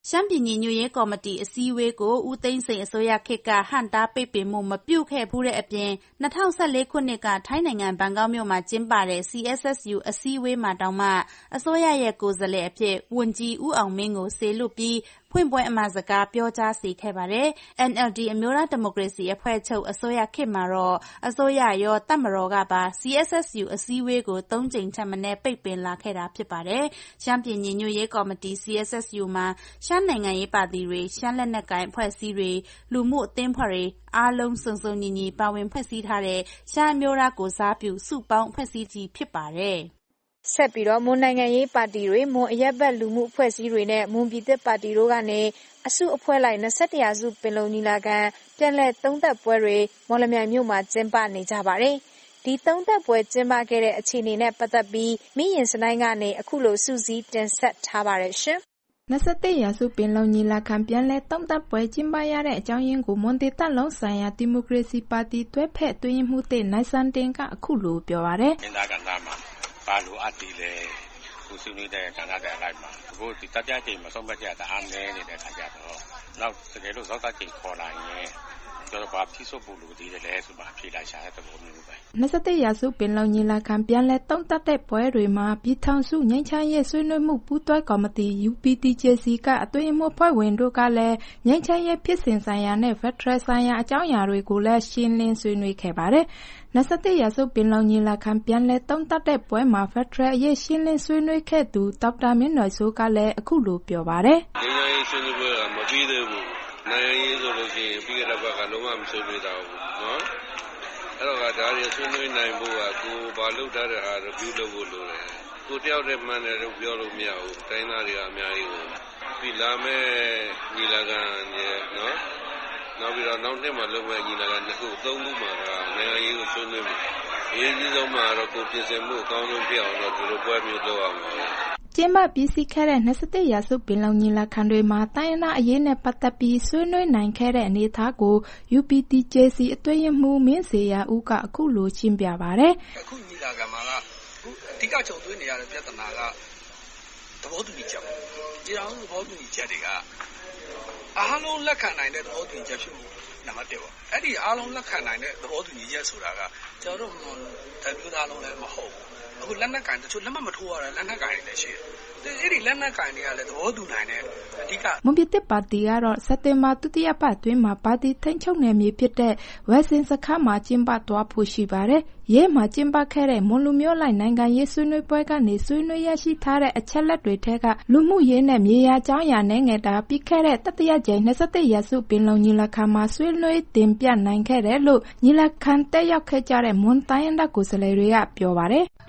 Speaker 7: ရှမ်းပြည်ညီညွတ်ရေးကော်မတီအစည်းအဝေးကိုဦးသိန်းစိန်အစိုးရခေတ်ကဟန့်တားပိတ်ပင်မှုမပြုခဲ့ဘူးတဲ့အပြင်၂၀၁၄ခုနှစ်ကထိုင်းနိုင်ငံဘန်ကောက်မြို့မှာကျင်းပတဲ့ စီ အက်စ် အက်စ် ယူ အစည်းအဝေးမှာတောင်မှအစိုးရရဲ့ကိုယ်စားလှယ်အဖြစ်ဝန်ကြီးဦးအောင်မင်းကိုစေလွှတ်ပြီးဖွင့်ပွဲအမှာစကားပြောကြားစေခဲ့ပါတယ်။ အန် အယ်လ် ဒီ အမျိုးသားဒီမိုကရေစီအဖွဲ့ချုပ်အစိုးရခေတ်မှာတော့အစိုးရရောတပ်မတော်ကပါ စီ အက်စ် အက်စ် ယူ အစည်းအဝေးကိုသုံးကြိမ်ထက်မနည်းပိတ်ပင်လာခဲ့တာဖြစ်ပါတယ်။ ရှမ်းပြည်ညီညွတ်ရေးကော်မတီ စီ အက်စ် အက်စ် ယူ မှာရှမ်းနိုင်ငံရေးပါတီတွေ၊ရှမ်းလက်နက်ကိုင်အဖွဲ့အစည်းတွေ၊လူမှုအသင်းအဖွဲ့တွေအားလုံးစုံစုံညီညီပါဝင်ဖွဲ့စည်းထားတဲ့ရှမ်းအမျိုးသားကိုယ်စားပြုစုပေါင်းအဖွဲ့အစည်းကြီးဖြစ်ပါတယ်
Speaker 5: ။ဆက်ပြီးတော့မွန်နိုင်ငံရေးပါတီတွေမွန်အရက်ဘက်လူမှုအဖွဲ့အစည်းတွေနဲ့မွန်ပြည်သစ်ပါတီတို့ကနေအစုအဖွဲ့လိုက်၂၁ရာစုပင်လုံညီလာခံပြန်လည်သုံးသပ်ပွဲတွေမော်လမြိုင်မြို့မှာကျင်းပနေကြပါတယ်။ဒီသုံးသပ်ပွဲကျင်းပခဲ့တဲ့အခြေအနေနဲ့ပတ်သက်ပြီးမိရင်စနိုင်းကနေအခုလိုစုစည်းတင်ဆက်ထားပါတယ်ရှင်။
Speaker 4: ၂၁ရာစုပင်လုံညီလာခံပြန်လည်သုံးသပ်ပွဲကျင်းပရတဲ့အကြောင်းရင်းကိုမွန်ဒေသလုံးဆိုင်ရာဒီမိုကရေစီပါတီတွဲဖက်အတွင်းရေးမှူးတစ်နိုင်စန်တင်ကအခုလိုပြောပါတယ်
Speaker 6: ။ဒါကဏ္ဍမှာပါလိုအပ်တယ်လေကိုစုနေတဲ့ကဏ္ဍတဲ့အလိုက်မှာအခုဒီတတိယချိန်မှာဆုံးဖြတ်ချက်တအားနည်းနေတဲ့ခါကျတော့နောက်တကယ်လို့သောက်တာချိန်ခေါ်လာရင်ကျွန်တော်ဘာဖြစ်ဆိုဖို့လိုသေးတယ်လဲဆိုမှဖြေလိုက်ရှာတဲ့သဘောမျိုးပဲ
Speaker 4: ၂၁ရာစုပင်လုံညီလာခံပြန်လည်သုံးသပ်တဲ့ပွဲတွေမှာပြည်ထောင်စုငြိမ်းချမ်းရေးဆွေးနွေးမှုပူးတွဲကော်မတီ ယူ ပီ တီ ဂျေ စီ ကအတွင်းမှုဖွဲ့ဝင်တို့ကလည်းငြိမ်းချမ်းရေးဖြစ်စဉ်ဆိုင်ရာနဲ့ဖက်ဒရယ်ဆိုင်ရာအကြောင်းအရာတွေကိုလည်းရှင်းလင်းဆွေးနွေးခဲ့ပါတယ်။၂၁ရာစုပင်လုံညီလာခံပြန်လည်သုံးသပ်တဲ့ပွဲမှာဖက်ဒရယ်အရေးရှင်းလင်းဆွေးနွေးခဲ့သူဒေါက်တာမင်းတော်စိုးကလည်းအခုလိုပြောပါတယ်
Speaker 21: ။ငြိမ်းချမ်းရေးဆွေးနွေးပွဲကမပြီးသေးဘူး။နိုင်ငံရေးဆိုလို့ရှိရင်ပြီးခဲ့တဲ့ဘက်ကလုံးဝမဆွေးနွေးတာဘူးနော်။အဲ့တော့ကဒါတွေဆွေးနွေးနိုင်ဖို့ကကိုဘာလုပ်ထားတဲ့အား review လုပ်ဖို့လိုတယ်။ကိုတယောက်တည်းမှန်းတယ်လို့ပြောလို့မရဘူး။တိုင်းသားတွေကအများကြီးကိုပြီးလာမဲ့ညီလာခံရဲ့နော်။နောက်ပြီးတော့နောက်နှစ်မှာလုပ်မဲ့ညီလာခံတစ်ခုသုံးခုမှာကနိုင်ငံရေးကိုဆွေးနွေးမယ်။အရေးကြီးဆုံးမှာတော့ကိုပြင်ဆင်မှုအကောင်းဆုံးဖြစ်အောင်တော့ဒီလိုပွဲမျိုးလုပ်အောင်ပါ
Speaker 4: ကျင်းပပြီးစီးခဲ့တဲ့၂၁ရာစုပင်လုံညီလာခံတွေမှာတိုင်းရင်းသားအရေးနဲ့ပတ်သက်ပြီးဆွေးနွေးနိုင်ခဲ့တဲ့အနေအထားကို ယူ ပီ တီ ဂျေ စီ အတွင်းရေးမှူးမင်းစေရာဦးကအခုလိုရှင်းပြပါတယ်
Speaker 10: ။အခုညီလာခံမှာကအဓိကချုပ်သွင်းနေရတဲ့ပြဿနာကသဘောတူညီချက်ပေါ့။ဒီအောင်သဘောတူညီချက်တွေကအားလုံးလက်ခံနိုင်တဲ့သဘောတူညီချက်ဖြစ်ဖို့နံပါတ်တစ်ပေါ့။အဲ့ဒီအားလုံးလက်ခံနိုင်တဲ့သဘောတူညီချက်ဆိုတာကကျွန်တော်တို့တမျိုးသားလုံးလည်းမဟုတ်ဘူး။အခုလက်နက်ကင်တချို့လက်မှတ်မထိုးရတဲ့လက်နက်ကင်တွေလည်းရှိတယ်။အဲ့ဒီလက်နက်ကင်တွေကလည်းသဘောတူနိုင်တဲ့အဓိက
Speaker 4: မွန်ပြည်သစ်ပါတီကတော့စက်တင်ဘာဒုတိယပတ်အတွင်းမှာပါတီထိန်းချုပ်နယ်မြေဖြစ်တဲ့ဝက်စင်စခန်းမှာကျင်းပသွားဖို့ရှိပါတယ်။ရဲမှာကျင်းပခဲ့တဲ့မွန်လူမျိုးလိုက်နိုင်ငံရေးဆွေးနွေးပွဲကနေဆွေးနွေးရရှိထားတဲ့အချက်လက်တွေထဲကလူမှုရေးနဲ့မြေယာကြောင်းရာနဲ့ငယ်တာပြီးခဲ့တဲ့တတိယကြိမ်၂၁ရာစုပင်လုံညီလာခံမှာဆွေးနွေးတင်ပြနိုင်ခဲ့တယ်လို့ညီလာခံတက်ရောက်ခဲ့ကြတဲ့မွန်တိုင်းရင်းသားကိုယ်စားလှယ်တွေကပြောပါတယ်။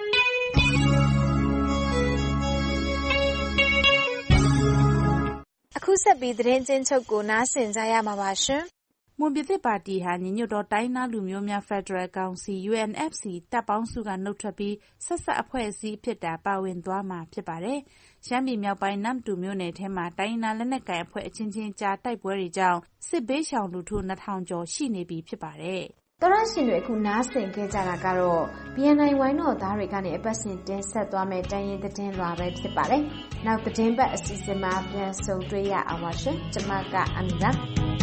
Speaker 5: အခုဆက်ပြီးသတင်းကျဉ်းချုပ်ကိုနားဆင်ကြရမှာပါရှင်
Speaker 7: ။မွန်ပြည်သစ်ပါတီဟာညီညွတ်သောတိုင်းသားလူမျိုးများဖက်ဒရယ်ကောင်စီ ယူ အန် အက်ဖ် စီ တပ်ပေါင်းစုကနှုတ်ထွက်ပြီးဆက်စပ်အဖွဲ့အစည်းဖြစ်တာပါဝင်သွားမှာဖြစ်ပါတယ်။ရှမ်းပြည်မြောက်ပိုင်းနမ္မတူမြို့နယ်ထဲမှာတိုင်းသားလက်နက်ကိုင်အဖွဲ့အချင်းချင်းကြားတိုက်ပွဲတွေကြောင့်စစ်ဘေးရှောင်လူထုနှစ်ထောင်ကျော်ရှိနေပြီဖြစ်ပါတယ်။
Speaker 5: တော်ရရှင်တွေအခုနားဆင်ခဲ့ကြတာကတော့ ဘီ အန် အိုင် ဝိုင်းတော်သားတွေကနေအပတ်စဉ်တင်ဆက်သွားမယ့်တိုင်းရင်းသတင်းလွှာပဲဖြစ်ပါတယ်။နောက်သတင်းပတ်အစီအစဉ်မှာပြန်ဆုံတွေ့ရအောင်ပါရှင်။ကျွန်မကအမီပါ။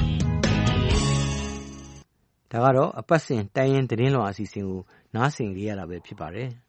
Speaker 2: ဒါကတော့အပတ်စဉ်တိုင်းရင်းသတင်းလွှာအစီအစဉ်ကိုနားဆင်ကြရတာပဲဖြစ်ပါတယ်။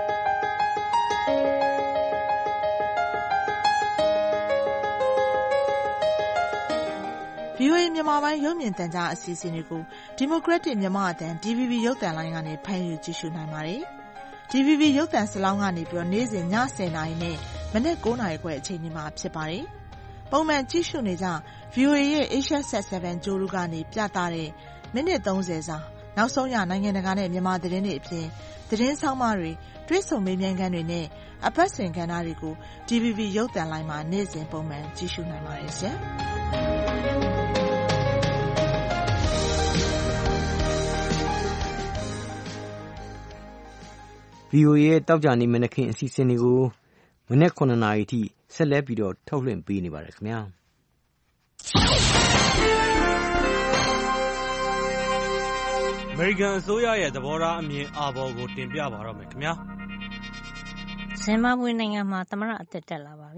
Speaker 11: ဗွီအိုအေ မြန်မာပိုင်းရုပ်မြင်သံကြားအစီအစဉ်တွေကိုဒီမိုကရက်တစ်မြန်မာအသံ ဒီ ဗီ ဘီ ရုပ်သံလိုင်းကနေဖမ်းယူကြည့်ရှုနိုင်ပါတယ်။ ဒီ ဗီ ဘီ ရုပ်သံစလောင်းကနေပြီးတော့နေ့စဉ်ညဆယ်နာရီနဲ့မနက်ကိုးနာရီခွဲအချိန်ဒီမှာဖြစ်ပါတယ်။ပုံမှန်ကြည့်ရှုနေကြ ဗွီအိုအေ ရဲ့ Asia Set ဆယ်ကြိုးလူကနေပြသတဲ့မိနစ်သုံးဆယ်စာနောက်ဆုံးရနိုင်ငံတကာနဲ့မြန်မာသတင်းတွေအပြင်သတင်းဆောင်မတွေတွေ့ဆုံမေးမြန်းခန်းတွေနဲ့အပတ်စဉ်ကဏ္ဍတွေကို ဒီ ဗီ ဘီ ရုပ်သံလိုင်းမှာနေ့စဉ်ပုံမှန်ကြည့်ရှုနိုင်ပါတယ်ရှင်။
Speaker 2: ဗွီအိုအေ ရဲ့တောက်ကြနေမနက်ခင်းအစီအစဉ်တွေကိုမနက်ခုနှစ်နာရီထိဆက်လက်ပြီးတော့ထုတ်လွှင့်ပေးနေပါတယ်ခင်ဗျာ။
Speaker 14: အမေရိကန်အစိုးရရဲ့သဘောထားအမြင်အာဘော်ကိုတင်ပြပါတော့မယ်ခင်ဗျာ
Speaker 13: ။ဇင်ဘာဘွေနိုင်ငံမှာသမ္မတအသစ်တက်လာပါပြီ။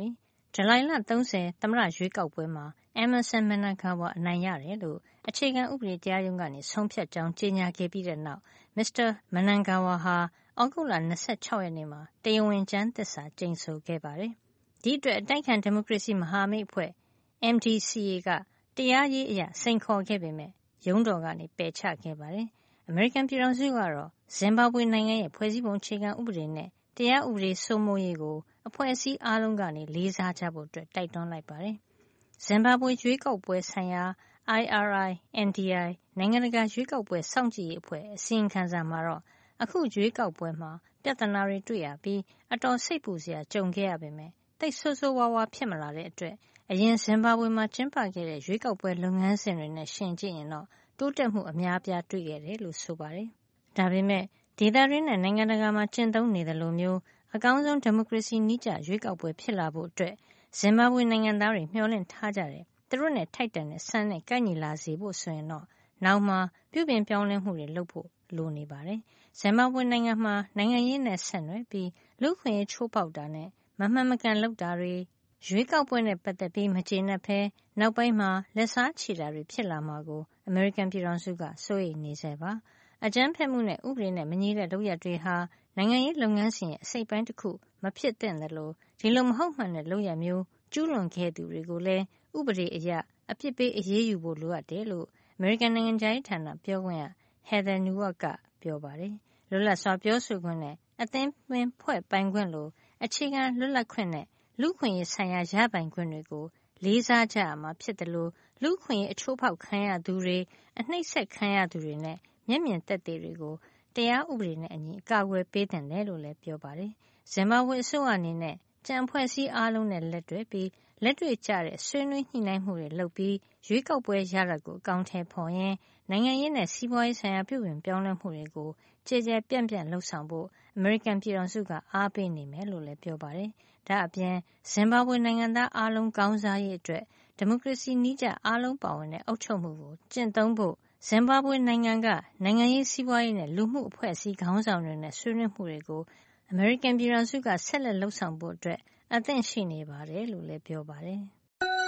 Speaker 12: ဇူလိုင်လ၃၀သမ္မတရွေးကောက်ပွဲမှာ Emerson Mnangagwa အနိုင်ရတယ်လို့အခြေခံဥပဒေတရားရုံးကနေဆုံးဖြတ်ကြောင်းကြေညာခဲ့ပြီးတဲ့နောက် မစ္စတာ Mnangagwa ဟာဩဂုတ်လ၂၆ရက်နေ့မှာတရားဝင်ကျမ်းသစ္စာကျိန်ဆိုခဲ့ပါတယ်။ဒီအတွက်အတိုက်အခံဒီမိုကရေစီမဟာမိတ်အဖွဲ့ M D C A ကတရားရေးအရစိန်ခေါ်ခဲ့ပေမယ့်ရုံးတော်ကနေပယ်ချခဲ့ပါတယ်။အမေရိကန်ပြည်ထောင်စုကတော့ဇင်ဘာဘွေနိုင်ငံရဲ့ဖွဲ့စည်းပုံအခြေခံဥပဒေနဲ့တရားဥပဒေစိုးမိုးရေးကိုအဖွဲ့အစည်းအားလုံးကနေလေးစားကြဖို့အတွက်တိုက်တွန်းလိုက်ပါတယ်။ဇင်ဘာဘွေရွေးကောက်ပွဲဆိုင်ရာ I R I N D I နိုင်ငံတကာရွေးကောက်ပွဲစောင့်ကြည့်ရေးအဖွဲ့အစီရင်ခံစာမှာတော့အခုရွေးကောက်ပွဲမှာပြဿနာတွေတွေ့ရပြီးအတော်စိတ်ပူစရာကြုံခဲ့ရပေမယ့်သိပ်ဆိုးဆိုးဝါးဝါဖြစ်မလာတဲ့အတွက်အရင်ဇင်ဘာဘွေမှာကျင်းပခဲ့တဲ့ရွေးကောက်ပွဲလုပ်ငန်းစဉ်တွေနဲ့ယှဉ်ကြည့်ရင်တော့တိုးတက်မှုအများအပြားတွေ့ခဲ့တယ်လို့ဆိုပါတယ်။ဒါပေမဲ့ဒေသတွင်းနဲ့နိုင်ငံတကာမှာကျင့်သုံးနေသလိုမျိုးအကောင်းဆုံးဒီမိုကရေစီနည်းကျရွေးကောက်ပွဲဖြစ်လာဖို့အတွက်ဇင်ဘာဘွေနိုင်ငံသားတွေမျှော်လင့်ထားကြတယ်သူတို့နဲ့ထိုက်တန်တဲ့စံနဲ့ကိုက်ညီလာစေဖို့ဆိုရင်တော့နောက်မှပြုပြင်ပြောင်းလဲမှုတွေလုပ်ဖို့လိုနေပါတယ်။ဇင်ဘာဘွေနိုင်ငံမှာနိုင်ငံရေးနဲ့ဆက်နွယ်ပြီးလူ့အခွင့်အရေးချိုးဖောက်တာနဲ့မမှန်မကန်လုပ်တာတွေရွေးကောက်ပွဲနဲ့ပတ်သက်ပြီးမကျေနပ်ဘဲနောက်ပိုင်းမှာလက်စားချေတာတွေဖြစ်လာမှာကိုအမေရိကန်ပြည်ထောင်စုကစိုးရိမ်နေဆဲပါ။အကြမ်းဖက်မှုနဲ့ဥပဒေနဲ့မညီတဲ့လုပ်ရပ်တွေဟာနိုင်ငံရေးလုပ်ငန်းစဉ်ရဲ့အစိတ်ပိုင်းတစ်ခုမဖြစ်သင့်သလိုဒီလိုမဟုတ်မှန်တဲ့လုပ်ရပ်မျိုးကျူးလွန်ခဲ့သူတွေကိုလည်းဥပဒေအရအပြစ်ပေးအရေးယူဖို့လိုအပ်တယ်လို့အမေရိကန်နိုင်ငံခြားရေးဌာနပြောခွင့်ရ Heather Nauert ကပြောပါတယ်။လွတ်လပ်စွာပြောဆိုခွင့်နဲ့အသင်းပင်ဖွဲ့ပိုင်ခွင့်လိုအခြေခံလွတ်လပ်ခွင့်နဲ့လူ့အခွင့်အရေးဆိုင်ရာရပိုင်ခွင့်တွေကိုလေးစားကြရမှာဖြစ်တယ်လို့လူ့အခွင့်အရေးအချိုးဖောက်ခံရသူတွေအနှိပ်စက်ခံရသူတွေနဲ့မျက်မြင်သက်သေတွေကိုတရားဥပဒေနဲ့အညီအကာအကွယ်ပေးသင့်တယ်လို့လည်းပြောပါတယ်။ဇင်ဘာဘွေအစိုးရအနေနဲ့ကြံဖွဲ့စည်းအားလုံးနဲ့လက်တွဲပြီးလက်တွေ့ကျတဲ့ဆွေးနွေးညှိနှိုင်းမှုတွေလုပ်ပြီးရွေးကောက်ပွဲရလဒ်ကိုအကောင်အထည်ဖော်ရင်းနိုင်ငံရေးနဲ့စီးပွားရေးဆိုင်ရာပြုပြင်ပြောင်းလဲမှုတွေကိုကြည်ကြဲပြန့်ပြန့်လှုပ်ဆောင်ဖို့အမေရိကန်ပြည်ထောင်စုကအားပေးနေမယ်လို့လည်းပြောပါတယ်။ဒါအပြင်ဇင်ဘာဘွေနိုင်ငံသားအားလုံးကောင်းစားရေးအတွက်ဒီမိုကရေစီနည်းကျအားလုံးပါဝင်တဲ့အုပ်ချုပ်မှုကိုကျင့်သုံးဖို့ဇင်ဘာဘွေနိုင်ငံကနိုင်ငံရေးစီးပွားရေးနဲ့လူမှုအဖွဲ့အစည်းခေါင်းဆောင်တွေနဲ့ဆွေးနွေးမှုတွေကိုအမေရိကန်ပြည်ထောင်စုကဆက်လက်လှုပ်ဆောင်ဖို့အတွက်အသင့်ရှိနေပါတယ်လို့လည်းပြောပါတယ်
Speaker 14: ။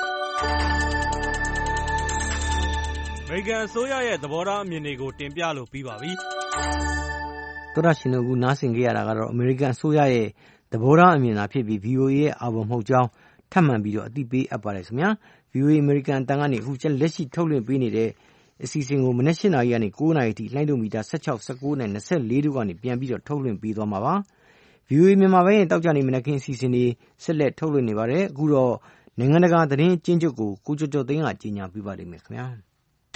Speaker 14: အမေရိကန်အစိုးရရဲ့သဘောထားအမြင်တွေကိုတင်ပြလို့ပြီးပါပြီ
Speaker 2: ။သောတာရှင်တို့ကနားဆင်ကြရတာကတော့အမေရိကန်အစိုးရရဲ့သဘောထားအမြင်သာဖြစ်ပြီး V O A ရဲ့အာဘော်မဟုတ်ကြောင်းထပ်မံပြီးတော့အသိပေးအပ်ပါတယ်ခင်ဗျာ။ V O A အမေရိကန်အတန်းကနေအခုလက်ရှိထုတ်လွှင့်ပေးနေတဲ့အစီအစဉ်ကိုမနက်၈နာရီကနေ၉နာရီထိလှိုင်းဒုံမီတာ၁၆ ၁၉နဲ့၂၄တို့ကနေပြန်ပြီးတော့ထုတ်လွှင့်ပေးသွားမှာပါ။ V O A မြန်မာပိုင်းရဲ့တောက်ကြနေမနက်ခင်းအစီအစဉ်တွေဆက်လက်ထုတ်လွှင့်နေပါတယ်။အခုတော့နိုင်ငံတကာသတင်းအကျဉ်းချုပ်ကိုကိုကျော်ကျော်သိန်းကကြီးညာပြပါလိမ့်မယ်ခင်ဗျာ။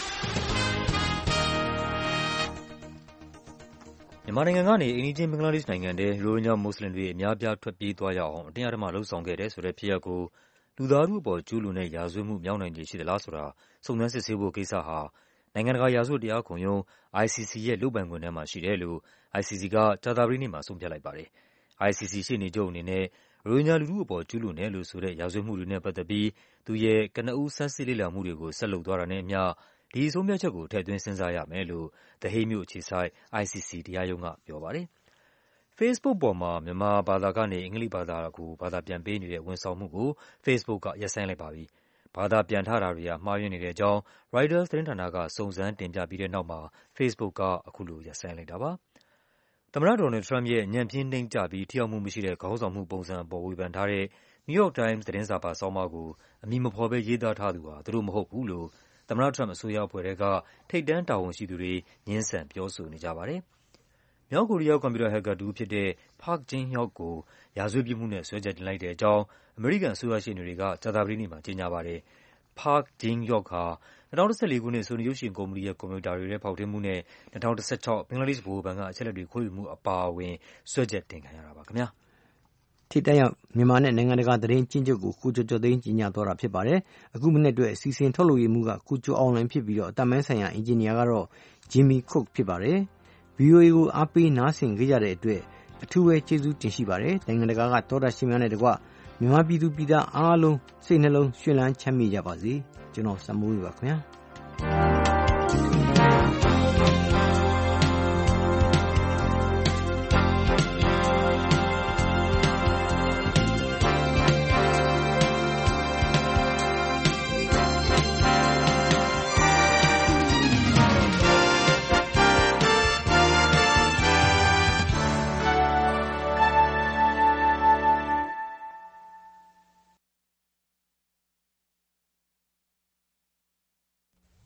Speaker 3: မြန်မာနိုင်ငံကနေအိမ်နီးချင်းဘင်္ဂလားဒေ့ရှ်နိုင်ငံထဲရိုဟင်ဂျာမွတ်စလင်တွေအများအပြားထွက်ပြေးသွားရအောင်အတင်းအဓမ္မလုပ်ဆောင်ခဲ့တယ်ဆိုတဲ့ဖြစ်ရပ်ကိုလူသားထုအပေါ်ကျူးလွန်တဲ့ရာဇဝတ်မှုမြောက်နိုင်ခြေရှိသလားဆိုတာစုံစမ်းစစ်ဆေးဖို့ကိစ္စဟာနိုင်ငံတကာရာဇဝတ်တရားခုံရုံး I C C ရဲ့လုပ်ပိုင်ခွင့်ထဲမှာရှိတယ်လို့ I C C ကကြာသပတေးနေ့မှာဆုံးဖြတ်လိုက်ပါတယ်။ I C C ရှေ့နေချုပ်အနေနဲ့ရိုဟင်ဂျာလူထုအပေါ်ကျူးလွန်တယ်လို့ဆိုတဲ့ရာဇဝတ်မှုတွေနဲ့ပတ်သက်ပြီးသူ့ရဲ့ကနဦးဆန်းစစ်လေ့လာမှုတွေကိုဆက်လုပ်သွားတာနဲ့အမျှဒီဆုံးဖြတ်ချက်ကိုထည့်သွင်းစဉ်းစားရမယ်လို့ The Hague မြို့အခြေစိုက် I C C တရားရုံးကပြောပါတယ်။ Facebook ပေါ်မှာမြန်မာဘာသာကနေအင်္ဂလိပ်ဘာသာကိုဘာသာပြန်ပေးနေတဲ့ဝန်ဆောင်မှုကို Facebook ကရပ်ဆိုင်းလိုက်ပါပြီ။ဘာသာပြန်ထားတာတွေဟာမှားယွင်းနေတဲ့အကြောင်း Reuters သတင်းဌာနကစုံစမ်းတင်ပြပြီးတဲ့နောက်မှာ Facebook ကအခုလိုရပ်ဆိုင်းလိုက်တာပါ။သမ္မတဒေါ်နယ်လ်ဒ် ထရမ့်ပ်ရဲ့ညံ့ဖျင်းနိမ့်ကျပြီးထိရောက်မှုမရှိတဲ့ခေါင်းဆောင်မှုပုံစံအပေါ်ဝေဖန်ထားတဲ့ New York Times သတင်းစာပါဆောင်းပါးကိုအမည်မဖော်ဘဲရေးသားထားသူဟာသူတို့မဟုတ်ဘူးလို့သမ္မတထရမ့်ပ်အစိုးရအဖွဲ့ထဲကထိပ်တန်းတာဝန်ရှိသူတွေငြင်းဆန်ပြောဆိုနေကြပါတယ်။မြောက်ကိုရီးယားကွန်ပျူတာဟက်ကာတဦးဖြစ်တဲ့ Park Jin-hyok ကိုရာဇဝတ်ပြစ်မှုနဲ့စွဲချက်တင်လိုက်တဲ့အကြောင်းအမေရိကန်အစိုးရရှေ့နေတွေကကြာသပတေးနေ့မှာကြေညာပါတယ်။ Park Jin-hyok ဟာ၂၀၁၄ခုနှစ်ဆိုနီရုပ်ရှင်ကုမ္ပဏီရဲ့ကွန်ပျူတာတွေထဲဖောက်ထွင်းမှုနဲ့၂၀၁၆ဘင်္ဂလားဒေ့ရှ်ဗဟိုဘဏ်ကအချက်အလက်တွေခိုးယူမှုအပါအဝင်စွဲချက်တင်ခံရတာပါခင်ဗျာ
Speaker 2: ။ထိပ်တန်းရောက်မြန်မာနဲ့နိုင်ငံတကာသတင်းကျဉ်းချုပ်ကိုကိုကျော်ကျော်သိန်းကြီးညာသွားတာဖြစ်ပါတယ်။အခုမနေ့အတွက်အစီအစဉ်ထုတ်လုပ်ရေးမှုကကိုကျော်အောင်လွင်ဖြစ်ပြီးတော့အတမန်ဆိုင်ရာအင်ဂျင်နီယာကတော့ Jimmy Cook ဖြစ်ပါတယ်။ V O A ကိုအားပေးနားဆင်ကြရတဲ့အတွက်အထူးပဲကျေးဇူးတင်ရှိပါတယ်။နိုင်ငံတကာကသောတာရှင်များနဲ့တကွမြန်မာပြည်သူပြည်သားအားလုံးစိတ်နှလုံးရွှင်လန်းချမ်းမြေ့ကြပါစေ။ကျွန်တော်စမိုးရပါခင်ဗျာ။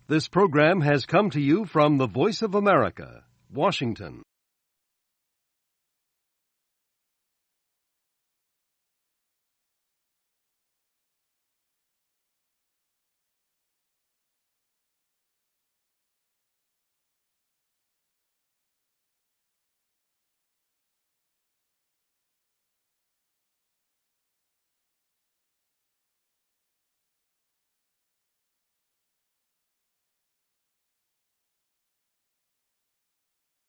Speaker 13: This program has come to you from the Voice of America, Washington.